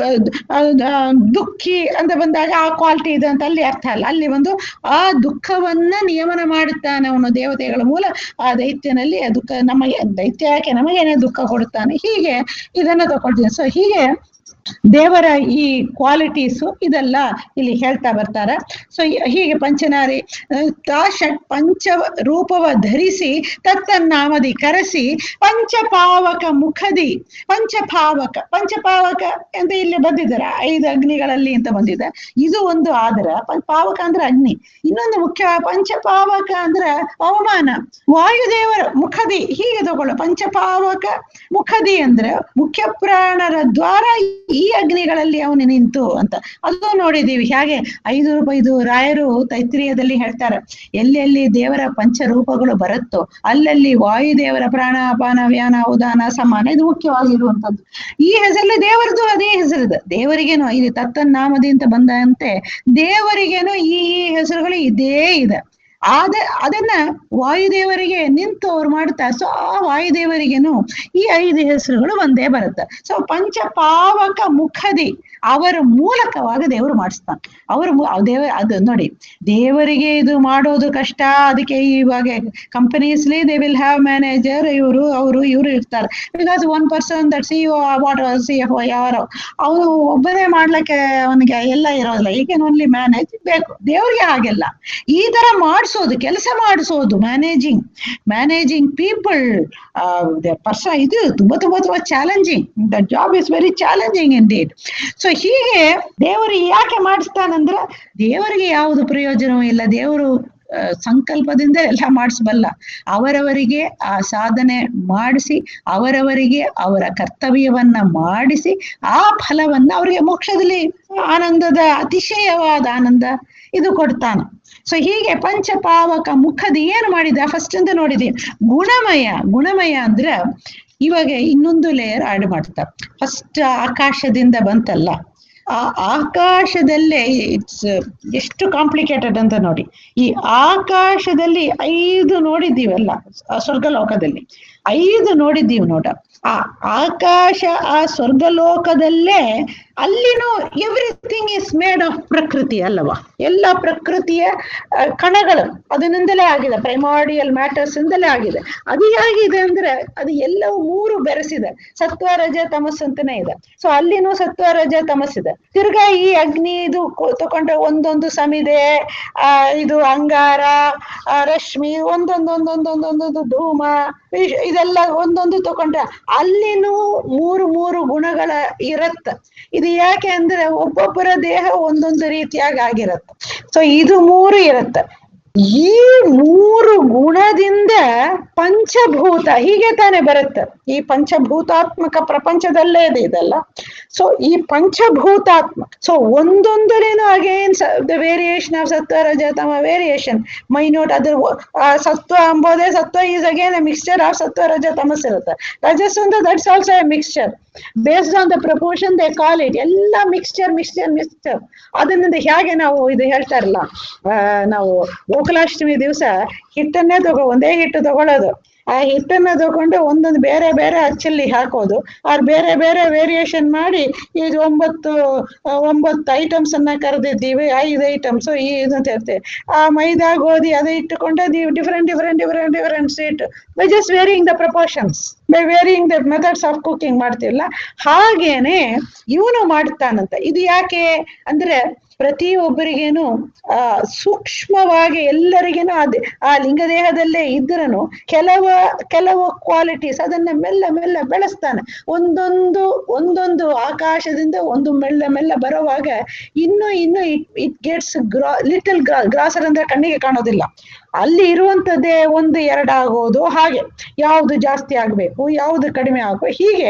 ದುಃಖಿ ಅಂತ ಬಂದಾಗ ಆ ಕ್ವಾಲಿಟಿ ಇದೆ ಅಂತ ಅಲ್ಲಿ ಅರ್ಥ ಅಲ್ಲ. ಅಲ್ಲಿ ಒಂದು ಆ ದುಃಖವನ್ನ ನಿಯಮನ ಮಾಡುತ್ತಾನೆ ಅವನು ದೇವತೆಗಳ ಮೂಲ. ಆ ದೈತ್ಯನಲ್ಲಿ ಆ ದುಃಖ, ನಮಗೆ ದೈತ್ಯ ಯಾಕೆ ನಮಗೇನೆ ದುಃಖ ಕೊಡುತ್ತಾನೆ, ಹೀಗೆ ಇದನ್ನ ತಗೊಳ್ತೀನಿ. ಸೊ ಹೀಗೆ ದೇವರ ಈ ಕ್ವಾಲಿಟೀಸು ಇದೆಲ್ಲ ಇಲ್ಲಿ ಹೇಳ್ತಾ ಬರ್ತಾರೆ. ಸೊ ಹೀಗೆ ಪಂಚನಾರಿ ತಾ ಷಟ್ ಪಂಚ ರೂಪವ ಧರಿಸಿ ತತ್ತನ್ನಾಮದಿ ಕರೆಸಿ ಪಂಚಪಾವಕ ಮುಖದಿ. ಪಂಚಪಾವಕ ಪಂಚಪಾವಕ ಅಂತ ಇಲ್ಲಿ ಬಂದಿದ್ದಾರೆ, ಐದು ಅಗ್ನಿಗಳಲ್ಲಿ ಅಂತ ಬಂದಿದೆ. ಇದು ಒಂದು ಆದ್ರೆ ಪಾವಕ ಅಂದ್ರೆ ಅಗ್ನಿ. ಇನ್ನೊಂದು ಮುಖ್ಯ ಪಂಚಪಾವಕ ಅಂದ್ರೆ ಅವಮಾನ, ವಾಯುದೇವರ ಮುಖದಿ. ಹೀಗೆ ತಗೊಳ್ಳು. ಪಂಚಪಾವಕ ಮುಖದಿ ಅಂದ್ರೆ ಮುಖ್ಯ ಪ್ರಾಣರ ದ್ವಾರ ಈ ಅಗ್ನಿಗಳಲ್ಲಿ ಅವನು ನಿಂತು ಅಂತ ಅದು ನೋಡಿದೀವಿ. ಹಾಗೆ ಐದು ರೂಪ ಇದು ರಾಯರು ತೈತ್ರಿಯದಲ್ಲಿ ಹೇಳ್ತಾರೆ, ಎಲ್ಲೆಲ್ಲಿ ದೇವರ ಪಂಚರೂಪಗಳು ಬರುತ್ತೋ ಅಲ್ಲಲ್ಲಿ ವಾಯುದೇವರ ಪ್ರಾಣಾಪಾನ ವ್ಯಾನ ಉದಾನ ಸಮಾನ ಇದು ಮುಖ್ಯವಾಗಿರುವಂಥದ್ದು. ಈ ಹೆಸರಲ್ಲಿ ದೇವರದು ಅದೇ ಹೆಸರಿದೆ. ದೇವರಿಗೇನು ಇಲ್ಲಿ ತತ್ತನ್ನಾಮದಿ ಅಂತ ಬಂದಂತೆ ದೇವರಿಗೇನು ಈ ಹೆಸರುಗಳು ಇದೇ ಇದೆ. ಆದ ಅದನ್ನ ವಾಯುದೇವರಿಗೆ ನಿಂತು ಅವ್ರು ಮಾಡ್ತಾರೆ. ಸೊ ಆ ವಾಯುದೇವರಿಗೇನು ಈ ಐದು ಹೆಸರುಗಳು ಒಂದೇ ಬರುತ್ತೆ. ಸೊ ಪಂಚಪಾವಕ ಮುಖದಿ ಅವರ ಮೂಲಕವಾಗಿ ದೇವರು ಮಾಡಿಸ್ತಾನೆ. ಅವರು ದೇವ ಅದು ನೋಡಿ, ದೇವರಿಗೆ ಇದು ಮಾಡೋದು ಕಷ್ಟ. ಅದಕ್ಕೆ ಇವಾಗ ಕಂಪನೀಸ್ಲಿ ದೇ ವಿಲ್ ಹ್ಯಾವ್ ಮ್ಯಾನೇಜರ್, ಇವರು ಅವರು ಇವರು ಇರ್ತಾರೆ. Because one person that C O what C F ಯಾರೋ ಅವನು ಒಬ್ಬನೇ ಮಾಡ್ಲಿಕ್ಕೆ ಅವನಿಗೆ ಎಲ್ಲ ಇರೋದಿಲ್ಲ. ಈಗ ಓನ್ಲಿ ಮ್ಯಾನೇಜ್ ಬೇಕು. ದೇವ್ರಿಗೆ ಹಾಗೆಲ್ಲ ಈ ತರ ಮಾಡಿಸೋದು, ಕೆಲಸ ಮಾಡಿಸೋದು, ಮ್ಯಾನೇಜಿಂಗ್ ಮ್ಯಾನೇಜಿಂಗ್ ಪೀಪಲ್ ಪರ್ಸನ್ ಇದು ತುಂಬಾ ತುಂಬಾ ತುಂಬಾ challenging. The job is very challenging indeed. So ಹೀಗೆ ದೇವರು ಯಾಕೆ ಮಾಡಿಸ್ತಾನಂದ್ರೆ ದೇವರಿಗೆ ಯಾವುದು ಪ್ರಯೋಜನವೂ ಇಲ್ಲ. ದೇವರು ಸಂಕಲ್ಪದಿಂದ ಎಲ್ಲ ಮಾಡಿಸಬಲ್ಲ. ಅವರವರಿಗೆ ಆ ಸಾಧನೆ ಮಾಡಿಸಿ ಅವರವರಿಗೆ ಅವರ ಕರ್ತವ್ಯವನ್ನ ಮಾಡಿಸಿ ಆ ಫಲವನ್ನ ಅವರಿಗೆ ಮೋಕ್ಷದಲ್ಲಿ ಆನಂದದ ಅತಿಶಯವಾದ ಆನಂದ ಇದು ಕೊಡ್ತಾನ. ಸೊ ಹೀಗೆ ಪಂಚಪಾವಕ ಮುಖದ ಏನು ಮಾಡಿದ ಫಸ್ಟ್ ಅಂತ ನೋಡಿದೀವಿ. ಗುಣಮಯ ಗುಣಮಯ ಅಂದ್ರೆ ಇವಾಗ ಇನ್ನೊಂದು ಲೇಯರ್ ಆಡ್ ಮಾಡ್ತಾರೆ. ಫಸ್ಟ್ ಆಕಾಶದಿಂದ ಬಂತಲ್ಲ, ಆ ಆಕಾಶದಲ್ಲೇ ಇಟ್ಸ್ ಎಷ್ಟು ಕಾಂಪ್ಲಿಕೇಟೆಡ್ ಅಂತ ನೋಡಿ. ಈ ಆಕಾಶದಲ್ಲಿ ಐದು ನೋಡಿದ್ದೀವಲ್ಲ, ಸ್ವರ್ಗಲೋಕದಲ್ಲಿ ಐದು ನೋಡಿದ್ದೀವಿ ನೋಡ. ಆ ಆಕಾಶ ಆ ಸ್ವರ್ಗಲೋಕದಲ್ಲೇ ಅಲ್ಲಿನೂ ಎವ್ರಿಥಿಂಗ್ ಇಸ್ ಮೇಡ್ ಆಫ್ ಪ್ರಕೃತಿ ಅಲ್ಲವಾ? ಎಲ್ಲ ಪ್ರಕೃತಿಯ ಕಣಗಳು ಅದರಿಂದಲೇ ಆಗಿದೆ, ಪ್ರೈಮಾರ್ಡಿಯಲ್ ಮ್ಯಾಟರ್ಸ್ ಇಂದಲೇ ಆಗಿದೆ. ಅದು ಹೇಗಿದೆ ಅಂದ್ರೆ ಅದು ಎಲ್ಲವೂ ಮೂರು ಬೆರೆಸಿದೆ, ಸತ್ವ ರಜ ತಮಸ್ ಅಂತಾನೆ ಇದೆ. ಸೊ ಅಲ್ಲಿನೂ ಸತ್ವ ರಜ ತಮಸ್ಸಿದೆ. ತಿರ್ಗಾ ಈ ಅಗ್ನಿ ಇದು ತಕೊಂಡ್ರೆ ಒಂದೊಂದು ಸಮಿದೆ, ಆ ಇದು ಅಂಗಾರ, ಆ ರಶ್ಮಿ, ಒಂದೊಂದು ಒಂದೊಂದೊಂದೊಂದೊಂದು ಧೂಮ, ಇದೆಲ್ಲ ಒಂದೊಂದು ತಕೊಂಡ್ರೆ ಅಲ್ಲಿನೂ ಮೂರು ಮೂರು ಗುಣಗಳ ಇರತ್ತ. ಇದು ಯಾಕೆ ಅಂದ್ರೆ ಒಬ್ಬೊಬ್ಬರ ದೇಹ ಒಂದೊಂದು ರೀತಿಯಾಗಿ ಆಗಿರತ್ತೆ. ಸೊ ಇದು ಮೂರು ಇರತ್ತೆ. ಈ ಮೂರು ಗುಣದಿಂದ ಪಂಚಭೂತ ಹೀಗೆ ತಾನೇ ಬರುತ್ತೆ. ಈ ಪಂಚಭೂತಾತ್ಮಕ ಪ್ರಪಂಚದಲ್ಲೇ ಇದೆ ಇದೆಲ್ಲ. ಸೊ ಈ ಪಂಚಭೂತಾತ್ಮಕ, ಸೊ ಒಂದೊಂದರೇನು ಅಗೇನ್ ದ ವೇರಿಯೇಷನ್ ಆಫ್ ಸತ್ವ ರಜ ತಮ ವೇರಿಯೇಷನ್ ಮೈನ್ಯೂಟ್. ಅದ್ರ ಸತ್ವ ಅಂಬೋದೇ ಸತ್ವ is again a mixture of ಸತ್ವ ರಜ ತಮಸ್ ಇರುತ್ತೆ. ರಜಸ್ ಅಂದ್ರೆ that's also a mixture based on the proportion they call it. ಎಲ್ಲ ಮಿಕ್ಸ್ಚರ್ ಮಿಕ್ಸ್ಚರ್ ಮಿಕ್ಸ್ಚರ್. ಅದರಿಂದ ಹೇಗೆ ನಾವು ಇದು ಹೇಳ್ತಾರಲ್ಲ, ನಾವು ಗೋಕುಲಾಷ್ಟಮಿ ದಿವಸ ಹಿಟ್ಟನ್ನೇ ತಗೋ ಒಂದೇ ಹಿಟ್ಟು ತಗೊಳ್ಳೋದು, ಆ ಹಿಟ್ಟನ್ನ ತಗೊಂಡು ಒಂದೊಂದು ಬೇರೆ ಬೇರೆ ಅಚ್ಚಲ್ಲಿ ಹಾಕೋದು, ಅವ್ರು ಬೇರೆ ಬೇರೆ ವೇರಿಯೇಷನ್ ಮಾಡಿ ಇದು ಒಂಬತ್ತು ಒಂಬತ್ತು ಐಟಮ್ಸ್ ಅನ್ನ ಕರೆದಿದ್ದೀವಿ, ಐದು ಐಟಮ್ಸ್ ಈ ಇದು ಅಂತ ಇರ್ತೇವೆ. ಆ ಮೈದಾ ಗೋಧಿ ಅದು ಇಟ್ಟುಕೊಂಡೆ ನೀವು different different different different sweet by just varying the proportions, by varying the methods of cooking ಮಾಡ್ತಿಲ್ಲ. ಹಾಗೇನೆ ಇವನು ಮಾಡ್ತಾನಂತ. ಇದು ಯಾಕೆ ಅಂದ್ರೆ ಪ್ರತಿಯೊಬ್ಬರಿಗೇನು ಆ ಸೂಕ್ಷ್ಮವಾಗಿ ಎಲ್ಲರಿಗೇನು ಅದೇ ಆ ಲಿಂಗದೇಹದಲ್ಲೇ ಇದ್ರನು ಕೆಲವು ಕೆಲವು ಕ್ವಾಲಿಟೀಸ್ ಅದನ್ನ ಮೆಲ್ಲ ಮೆಲ್ಲ ಬೆಳೆಸ್ತಾನೆ. ಒಂದೊಂದು ಒಂದೊಂದು ಆಕಾಶದಿಂದ ಒಂದು ಮೆಲ್ಲ ಮೆಲ್ಲ ಬರುವಾಗ ಇನ್ನು ಇನ್ನು ಇಟ್ ಇಟ್ ಗೆಟ್ಸ್ ಗ್ರಾ ಲಿಟಲ್ ಗ್ರಾ ಗ್ರಾಸರ್ ಅಂದ್ರೆ ಕಣ್ಣಿಗೆ ಕಾಣೋದಿಲ್ಲ, ಅಲ್ಲಿ ಇರುವಂತದ್ದೇ ಒಂದು ಎರಡಾಗೋದು, ಹಾಗೆ ಯಾವುದು ಜಾಸ್ತಿ ಆಗ್ಬೇಕು ಯಾವುದು ಕಡಿಮೆ ಆಗ್ಬೇಕು, ಹೀಗೆ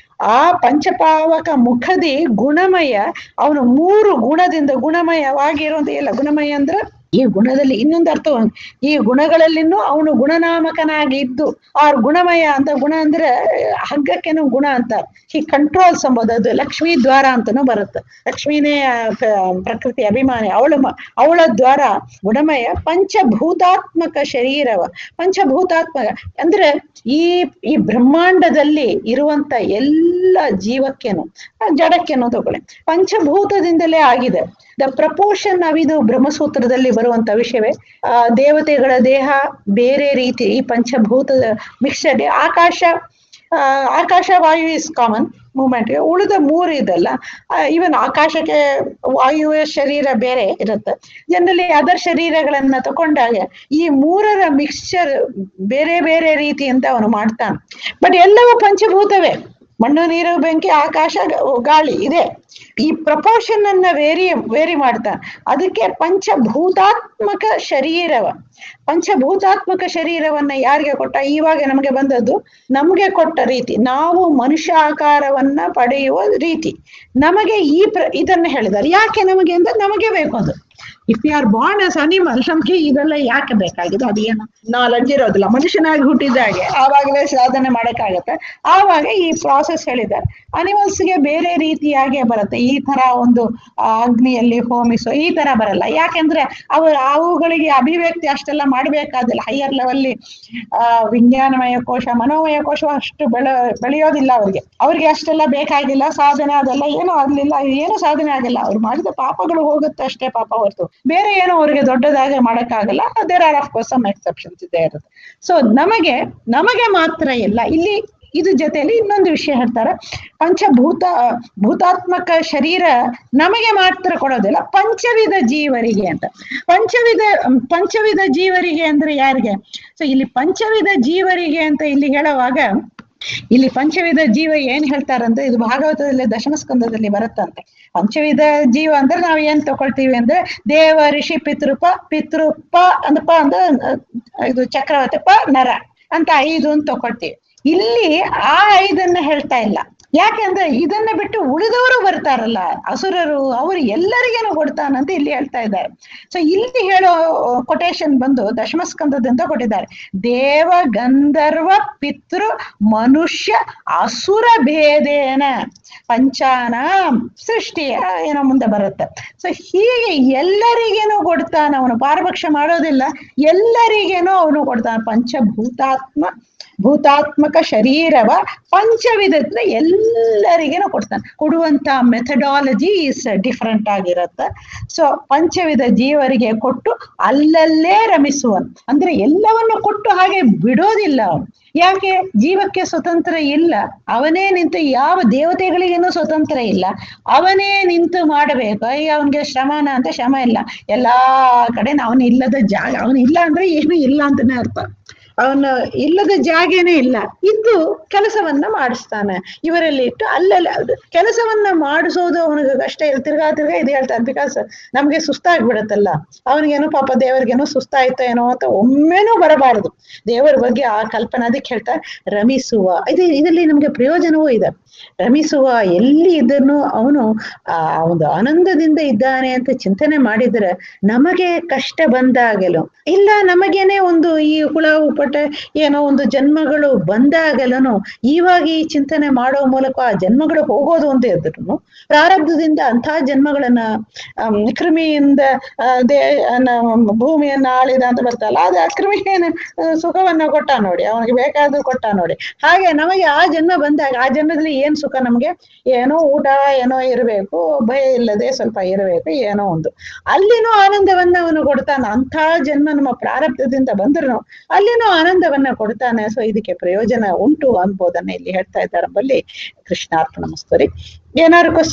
ಆ ಪಂಚಪಾವಕ ಮುಖದಿ ಗುಣಮಯ ಅವನು ಮೂರು ಗುಣದಿಂದ ಗುಣಮಯವಾಗಿರುವಂತ ಇಲ್ಲ. ಗುಣಮಯ ಅಂದ್ರೆ ಈ ಗುಣದಲ್ಲಿ ಇನ್ನೊಂದು ಅರ್ಥ, ಈ ಗುಣಗಳಲ್ಲಿನೂ ಅವನು ಗುಣನಾಮಕನಾಗಿ ಇದ್ದು ಆ ಗುಣಮಯ ಅಂತ. ಗುಣ ಅಂದ್ರೆ ಹಗ್ಗಕ್ಕೇನು ಗುಣ ಅಂತ, ಹಿ ಕಂಟ್ರೋಲ್ಸ್ ಎಂಬುದು. ಅದು ಲಕ್ಷ್ಮೀ ದ್ವಾರ ಅಂತನೂ ಬರುತ್ತೆ. ಲಕ್ಷ್ಮೀನೇ ಪ್ರಕೃತಿ ಅಭಿಮಾನಿ, ಅವಳ ಅವಳ ದ್ವಾರ ಗುಣಮಯ. ಪಂಚಭೂತಾತ್ಮಕ ಶರೀರವ, ಪಂಚಭೂತಾತ್ಮಕ ಅಂದ್ರೆ ಈ ಈ ಬ್ರಹ್ಮಾಂಡದಲ್ಲಿ ಇರುವಂತ ಎಲ್ಲ ಜೀವಕ್ಕೇನು ಜಡಕ್ಕೇನು ತಗೊಳ್ಳಿ ಪಂಚಭೂತದಿಂದಲೇ ಆಗಿದೆ. ದ ಪ್ರಪೋರ್ಷನ್ ನಾವಿದು ಬ್ರಹ್ಮಸೂತ್ರದಲ್ಲಿ ಬರುವಂತ ವಿಷಯವೇ. ಆ ದೇವತೆಗಳ ದೇಹ ಬೇರೆ ರೀತಿ, ಈ ಪಂಚಭೂತದ ಮಿಕ್ಸ್ಚರ್. ಆಕಾಶ ಆ ಆಕಾಶ ವಾಯು ಇಸ್ ಕಾಮನ್ ಮೂಮೆಂಟ್. ಉಳಿದ ಮೂರು ಇದಲ್ಲ, ಇವನ್ ಆಕಾಶಕ್ಕೆ ವಾಯುವ ಶರೀರ ಬೇರೆ ಇರುತ್ತೆ. ಜನರಲಿ ಅದರ್ ಶರೀರಗಳನ್ನ ತಕೊಂಡಾಗ ಈ ಮೂರರ ಮಿಕ್ಸ್ಚರ್ ಬೇರೆ ಬೇರೆ ರೀತಿ ಅಂತ ಅವನು ಮಾಡ್ತಾನೆ. ಬಟ್ ಎಲ್ಲವೂ ಪಂಚಭೂತವೇ, ಮಣ್ಣು ನೀರು ಬೆಂಕಿ ಆಕಾಶ ಗಾಳಿ ಇದೆ. ಈ ಪ್ರಪೋರ್ಷನ್ ಅನ್ನ ವೇರಿ ವೇರಿ ಮಾಡ್ತಾನೆ. ಅದಕ್ಕೆ ಪಂಚಭೂತಾತ್ಮಕ ಶರೀರವ, ಪಂಚಭೂತಾತ್ಮಕ ಶರೀರವನ್ನ ಯಾರಿಗೆ ಕೊಟ್ಟ? ಇವಾಗ ನಮಗೆ ಬಂದದ್ದು ನಮಗೆ ಕೊಟ್ಟ ರೀತಿ, ನಾವು ಮನುಷ್ಯ ಆಕಾರವನ್ನ ಪಡೆಯುವ ರೀತಿ ನಮಗೆ ಈ ಪ್ರ ಇದನ್ನ ಹೇಳಿದ್ದಾರೆ. ಯಾಕೆ ನಮಗೆ ಅಂದ್ರೆ ನಮಗೆ ಬೇಕು ಅದು. If you are born as animal, ನಮ್ಗೆ ಇದೆಲ್ಲ ಯಾಕೆ ಬೇಕಾಗಿದೆ? ಅದೇನು ನಾಲೆಡ್ಜ್ ಇರೋದಿಲ್ಲ. ಮನುಷ್ಯನಾಗಿ ಹುಟ್ಟಿದಾಗೆ ಆವಾಗಲೇ ಸಾಧನೆ ಮಾಡಕ್ಕಾಗತ್ತೆ. ಆವಾಗ ಈ ಪ್ರಾಸೆಸ್ ಹೇಳಿದ್ದಾರೆ. ಅನಿಮಲ್ಸ್ಗೆ ಬೇರೆ ರೀತಿಯಾಗಿ ಬರುತ್ತೆ. ಈ ತರ ಒಂದು ಅಗ್ನಿಯಲ್ಲಿ ಹೋಮಿಸೋ ಈ ತರ ಬರಲ್ಲ. ಯಾಕೆಂದ್ರೆ ಅವು ಅವುಗಳಿಗೆ ಅಭಿವ್ಯಕ್ತಿ ಅಷ್ಟೆಲ್ಲ ಮಾಡ್ಬೇಕಾದಿಲ್ಲ. ಹೈಯರ್ ಲೆವೆಲ್ಲಿ ಆ ವಿಜ್ಞಾನಮಯ ಕೋಶ ಮನೋಮಯ ಕೋಶ ಅಷ್ಟು ಬೆಳೆ ಬೆಳೆಯೋದಿಲ್ಲ ಅವ್ರಿಗೆ. ಅವ್ರಿಗೆ ಅಷ್ಟೆಲ್ಲ ಬೇಕಾಗಿಲ್ಲ. ಸಾಧನೆ ಅದೆಲ್ಲ ಏನೂ ಆಗ್ಲಿಲ್ಲ, ಏನು ಸಾಧನೆ ಆಗಿಲ್ಲ. ಅವ್ರು ಮಾಡಿದ ಪಾಪಗಳು ಹೋಗುತ್ತೆ ಅಷ್ಟೇ ಪಾಪ ಹೊರತು ಬೇರೆ ಏನೋ ಅವ್ರಿಗೆ ದೊಡ್ಡದಾಗಿ ಮಾಡಕ್ಕಾಗಲ್ಲ. There are of course some exceptions ಇದ್ದೇ ಇರುತ್ತೆ. ಸೊ ನಮಗೆ ನಮಗೆ ಮಾತ್ರ ಇಲ್ಲ. ಇಲ್ಲಿ ಇದು ಜೊತೆಯಲ್ಲಿ ಇನ್ನೊಂದು ವಿಷಯ ಹೇಳ್ತಾರೆ. ಪಂಚಭೂತ ಭೂತಾತ್ಮಕ ಶರೀರ ನಮಗೆ ಮಾತ್ರ ಕೊಡೋದಿಲ್ಲ, ಪಂಚವಿಧ ಜೀವರಿಗೆ ಅಂತ. ಪಂಚವಿಧ ಪಂಚವಿಧ ಜೀವರಿಗೆ ಅಂದ್ರೆ ಯಾರಿಗೆ? ಸೊ ಇಲ್ಲಿ ಪಂಚವಿಧ ಜೀವರಿಗೆ ಅಂತ ಇಲ್ಲಿ ಹೇಳುವಾಗ ಇಲ್ಲಿ ಪಂಚವಿಧ ಜೀವ ಏನ್ ಹೇಳ್ತಾರಂದ್ರೆ, ಇದು ಭಾಗವತದಲ್ಲಿ ದಶಮ ಸ್ಕಂದದಲ್ಲಿ ಬರುತ್ತಂತೆ. ಪಂಚವಿಧ ಜೀವ ಅಂದ್ರೆ ನಾವ್ ಏನ್ ತಗೊಳ್ತೀವಿ ಅಂದ್ರೆ ದೇವ, ಋಷಿ, ಪಿತೃಪ, ಪಿತೃಪ ಅಂದಪ್ಪ ಅಂದ್ರೆ ಇದು ಚಕ್ರವರ್ತಿ ಪ ನರ ಅಂತ ಐದು ಅಂತ ತಗೊಳ್ತೀವಿ. ಇಲ್ಲಿ ಆ ಐದನ್ನ ಹೇಳ್ತಾ ಇಲ್ಲ. ಯಾಕೆಂದ್ರೆ ಇದನ್ನ ಬಿಟ್ಟು ಉಳಿದವರು ಬರ್ತಾರಲ್ಲ ಅಸುರರು, ಅವರು ಎಲ್ಲರಿಗೇನು ಕೊಡ್ತಾನಂತ ಇಲ್ಲಿ ಹೇಳ್ತಾ ಇದ್ದಾರೆ. ಸೊ ಇಲ್ಲಿ ಹೇಳೋ ಕೊಟೇಶನ್ ಬಂದು ದಶಮಸ್ಕಂದದಿಂದ ಕೊಟ್ಟಿದ್ದಾರೆ. ದೇವ, ಗಂಧರ್ವ, ಪಿತೃ, ಮನುಷ್ಯ, ಅಸುರ ಭೇದೇನ ಪಂಚಾನ ಸೃಷ್ಟಿ ಏನೋ ಮುಂದೆ ಬರುತ್ತೆ. ಸೊ ಹೀಗೆ ಎಲ್ಲರಿಗೇನು ಕೊಡ್ತಾನ ಅವನು, ಪಾರಭಕ್ಷ ಮಾಡೋದಿಲ್ಲ, ಎಲ್ಲರಿಗೇನು ಅವನು ಕೊಡ್ತಾನೆ. ಪಂಚಭೂತಾತ್ಮ ಭೂತಾತ್ಮಕ ಶರೀರವ ಪಂಚವಿಧத்துல ಎಲ್ಲರಿಗೇನು ಕೊಡ್ತಾನೆ. ಕೊಡುವಂತ ಮೆಥಡಾಲಜಿ ಇಸ್ ಡಿಫ್ರೆಂಟ್ ಆಗಿರತ್ತ. ಸೊ ಪಂಚವಿಧ ಜೀವರಿಗೆ ಕೊಟ್ಟು ಅಲ್ಲಲ್ಲೇ ರಮಿಸುವನು ಅಂದ್ರೆ ಎಲ್ಲವನ್ನು ಕೊಟ್ಟು ಹಾಗೆ ಬಿಡೋದಿಲ್ಲ ಅವನು. ಯಾಕೆ? ಜೀವಕ್ಕೆ ಸ್ವತಂತ್ರ ಇಲ್ಲ, ಅವನೇ ನಿಂತು, ಯಾವ ದೇವತೆಗಳಿಗೇನು ಸ್ವತಂತ್ರ ಇಲ್ಲ, ಅವನೇ ನಿಂತು ಮಾಡಬೇಕು. ಈಗ ಅವನಿಗೆ ಶ್ರಮನ ಅಂತ ಶ್ರಮ ಇಲ್ಲ, ಎಲ್ಲಾ ಕಡೆ ಅವನು ಇಲ್ಲದ ಜಾಗ, ಅವನು ಇಲ್ಲ ಅಂದ್ರೆ ಏನು ಇಲ್ಲ ಅಂತಾನೆ ಅರ್ಥ. ಅವನ ಇಲ್ಲದ ಜಾಗೇನೆ ಇಲ್ಲ, ಇದ್ದು ಕೆಲಸವನ್ನ ಮಾಡಿಸ್ತಾನೆ ಇವರಲ್ಲಿ ಇಟ್ಟು. ಅಲ್ಲಲ್ಲಿ ಕೆಲಸವನ್ನ ಮಾಡಿಸೋದು ಅವನಿಗೆ ಕಷ್ಟ ಇಲ್ಲ. ತಿರ್ಗಾ ತಿರ್ಗಾ ಇದು ಹೇಳ್ತಾನೆ, ಬಿಕಾಸ್ ನಮ್ಗೆ ಸುಸ್ತಾಗ್ಬಿಡತ್ತಲ್ಲ. ಅವನಿಗೇನೋ ಪಾಪ ದೇವರಿಗೇನೋ ಸುಸ್ತಾಯ್ತೋ ಏನೋ ಅಂತ ಒಮ್ಮೆನೂ ಬರಬಾರದು ದೇವರ ಬಗ್ಗೆ ಆ ಕಲ್ಪನೆ. ಅದಕ್ಕೆ ಹೇಳ್ತಾರೆ ರಮಿಸುವ. ಇದು ಇದರಲ್ಲಿ ನಮ್ಗೆ ಪ್ರಯೋಜನವೂ ಇದೆ. ರಮಿಸುವ, ಎಲ್ಲಿ ಇದನ್ನು ಅವನು ಆ ಒಂದು ಆನಂದದಿಂದ ಇದ್ದಾನೆ ಅಂತ ಚಿಂತನೆ ಮಾಡಿದ್ರೆ ನಮಗೆ ಕಷ್ಟ ಬಂದಾಗಲೂ ಇಲ್ಲ, ನಮಗೇನೆ ಒಂದು ಈ ಹುಳ ಉಪಟ ಏನೋ ಒಂದು ಜನ್ಮಗಳು ಬಂದಾಗಲೂ ಇವಾಗ ಈ ಚಿಂತನೆ ಮಾಡೋ ಮೂಲಕ ಆ ಜನ್ಮಗಳು ಹೋಗೋದು ಅಂತ ಇದ್ರು ಪ್ರಾರಬ್ಧದಿಂದ ಅಂಥ ಜನ್ಮಗಳನ್ನ ಕ್ರಿಮಿಯಿಂದ ದೇ ಭೂಮಿಯನ್ನ ಆಳಿದ ಅಂತ ಬರ್ತಲ್ಲ, ಅದು ಆ ಕ್ರಿಮಿಯನ್ನು ಸುಖವನ್ನ ಕೊಟ್ಟ ನೋಡಿ, ಅವನಿಗೆ ಬೇಕಾದ್ರೂ ಕೊಟ್ಟ ನೋಡಿ. ಹಾಗೆ ನಮಗೆ ಆ ಜನ್ಮ ಬಂದಾಗ ಆ ಜನ್ಮದಲ್ಲಿ ಏನ್ ಸುಖ ನಮ್ಗೆ, ಏನೋ ಊಟ ಏನೋ ಇರಬೇಕು, ಭಯ ಇಲ್ಲದೆ ಸ್ವಲ್ಪ ಇರಬೇಕು, ಏನೋ ಒಂದು ಅಲ್ಲಿನೂ ಆನಂದವನ್ನ ಅವನು ಕೊಡ್ತಾನೆ. ಅಂಥ ಜನ್ಮ ನಮ್ಮ ಪ್ರಾರಬ್ಧದಿಂದ ಬಂದ್ರು ಅಲ್ಲಿನೂ ಆನಂದವನ್ನ ಕೊಡ್ತಾನೆ. ಸೊ ಇದಕ್ಕೆ ಪ್ರಯೋಜನ ಉಂಟು ಅನ್ಬೋದನ್ನ ಇಲ್ಲಿ ಹೇಳ್ತಾ ಇದ್ದಾರೆ. ಬಲ್ಲಿ ಕೃಷ್ಣಾರ್ಪಣ ಮಸ್ತುರಿ. ಏನಾದ್ರು ಕ್ವಶನ್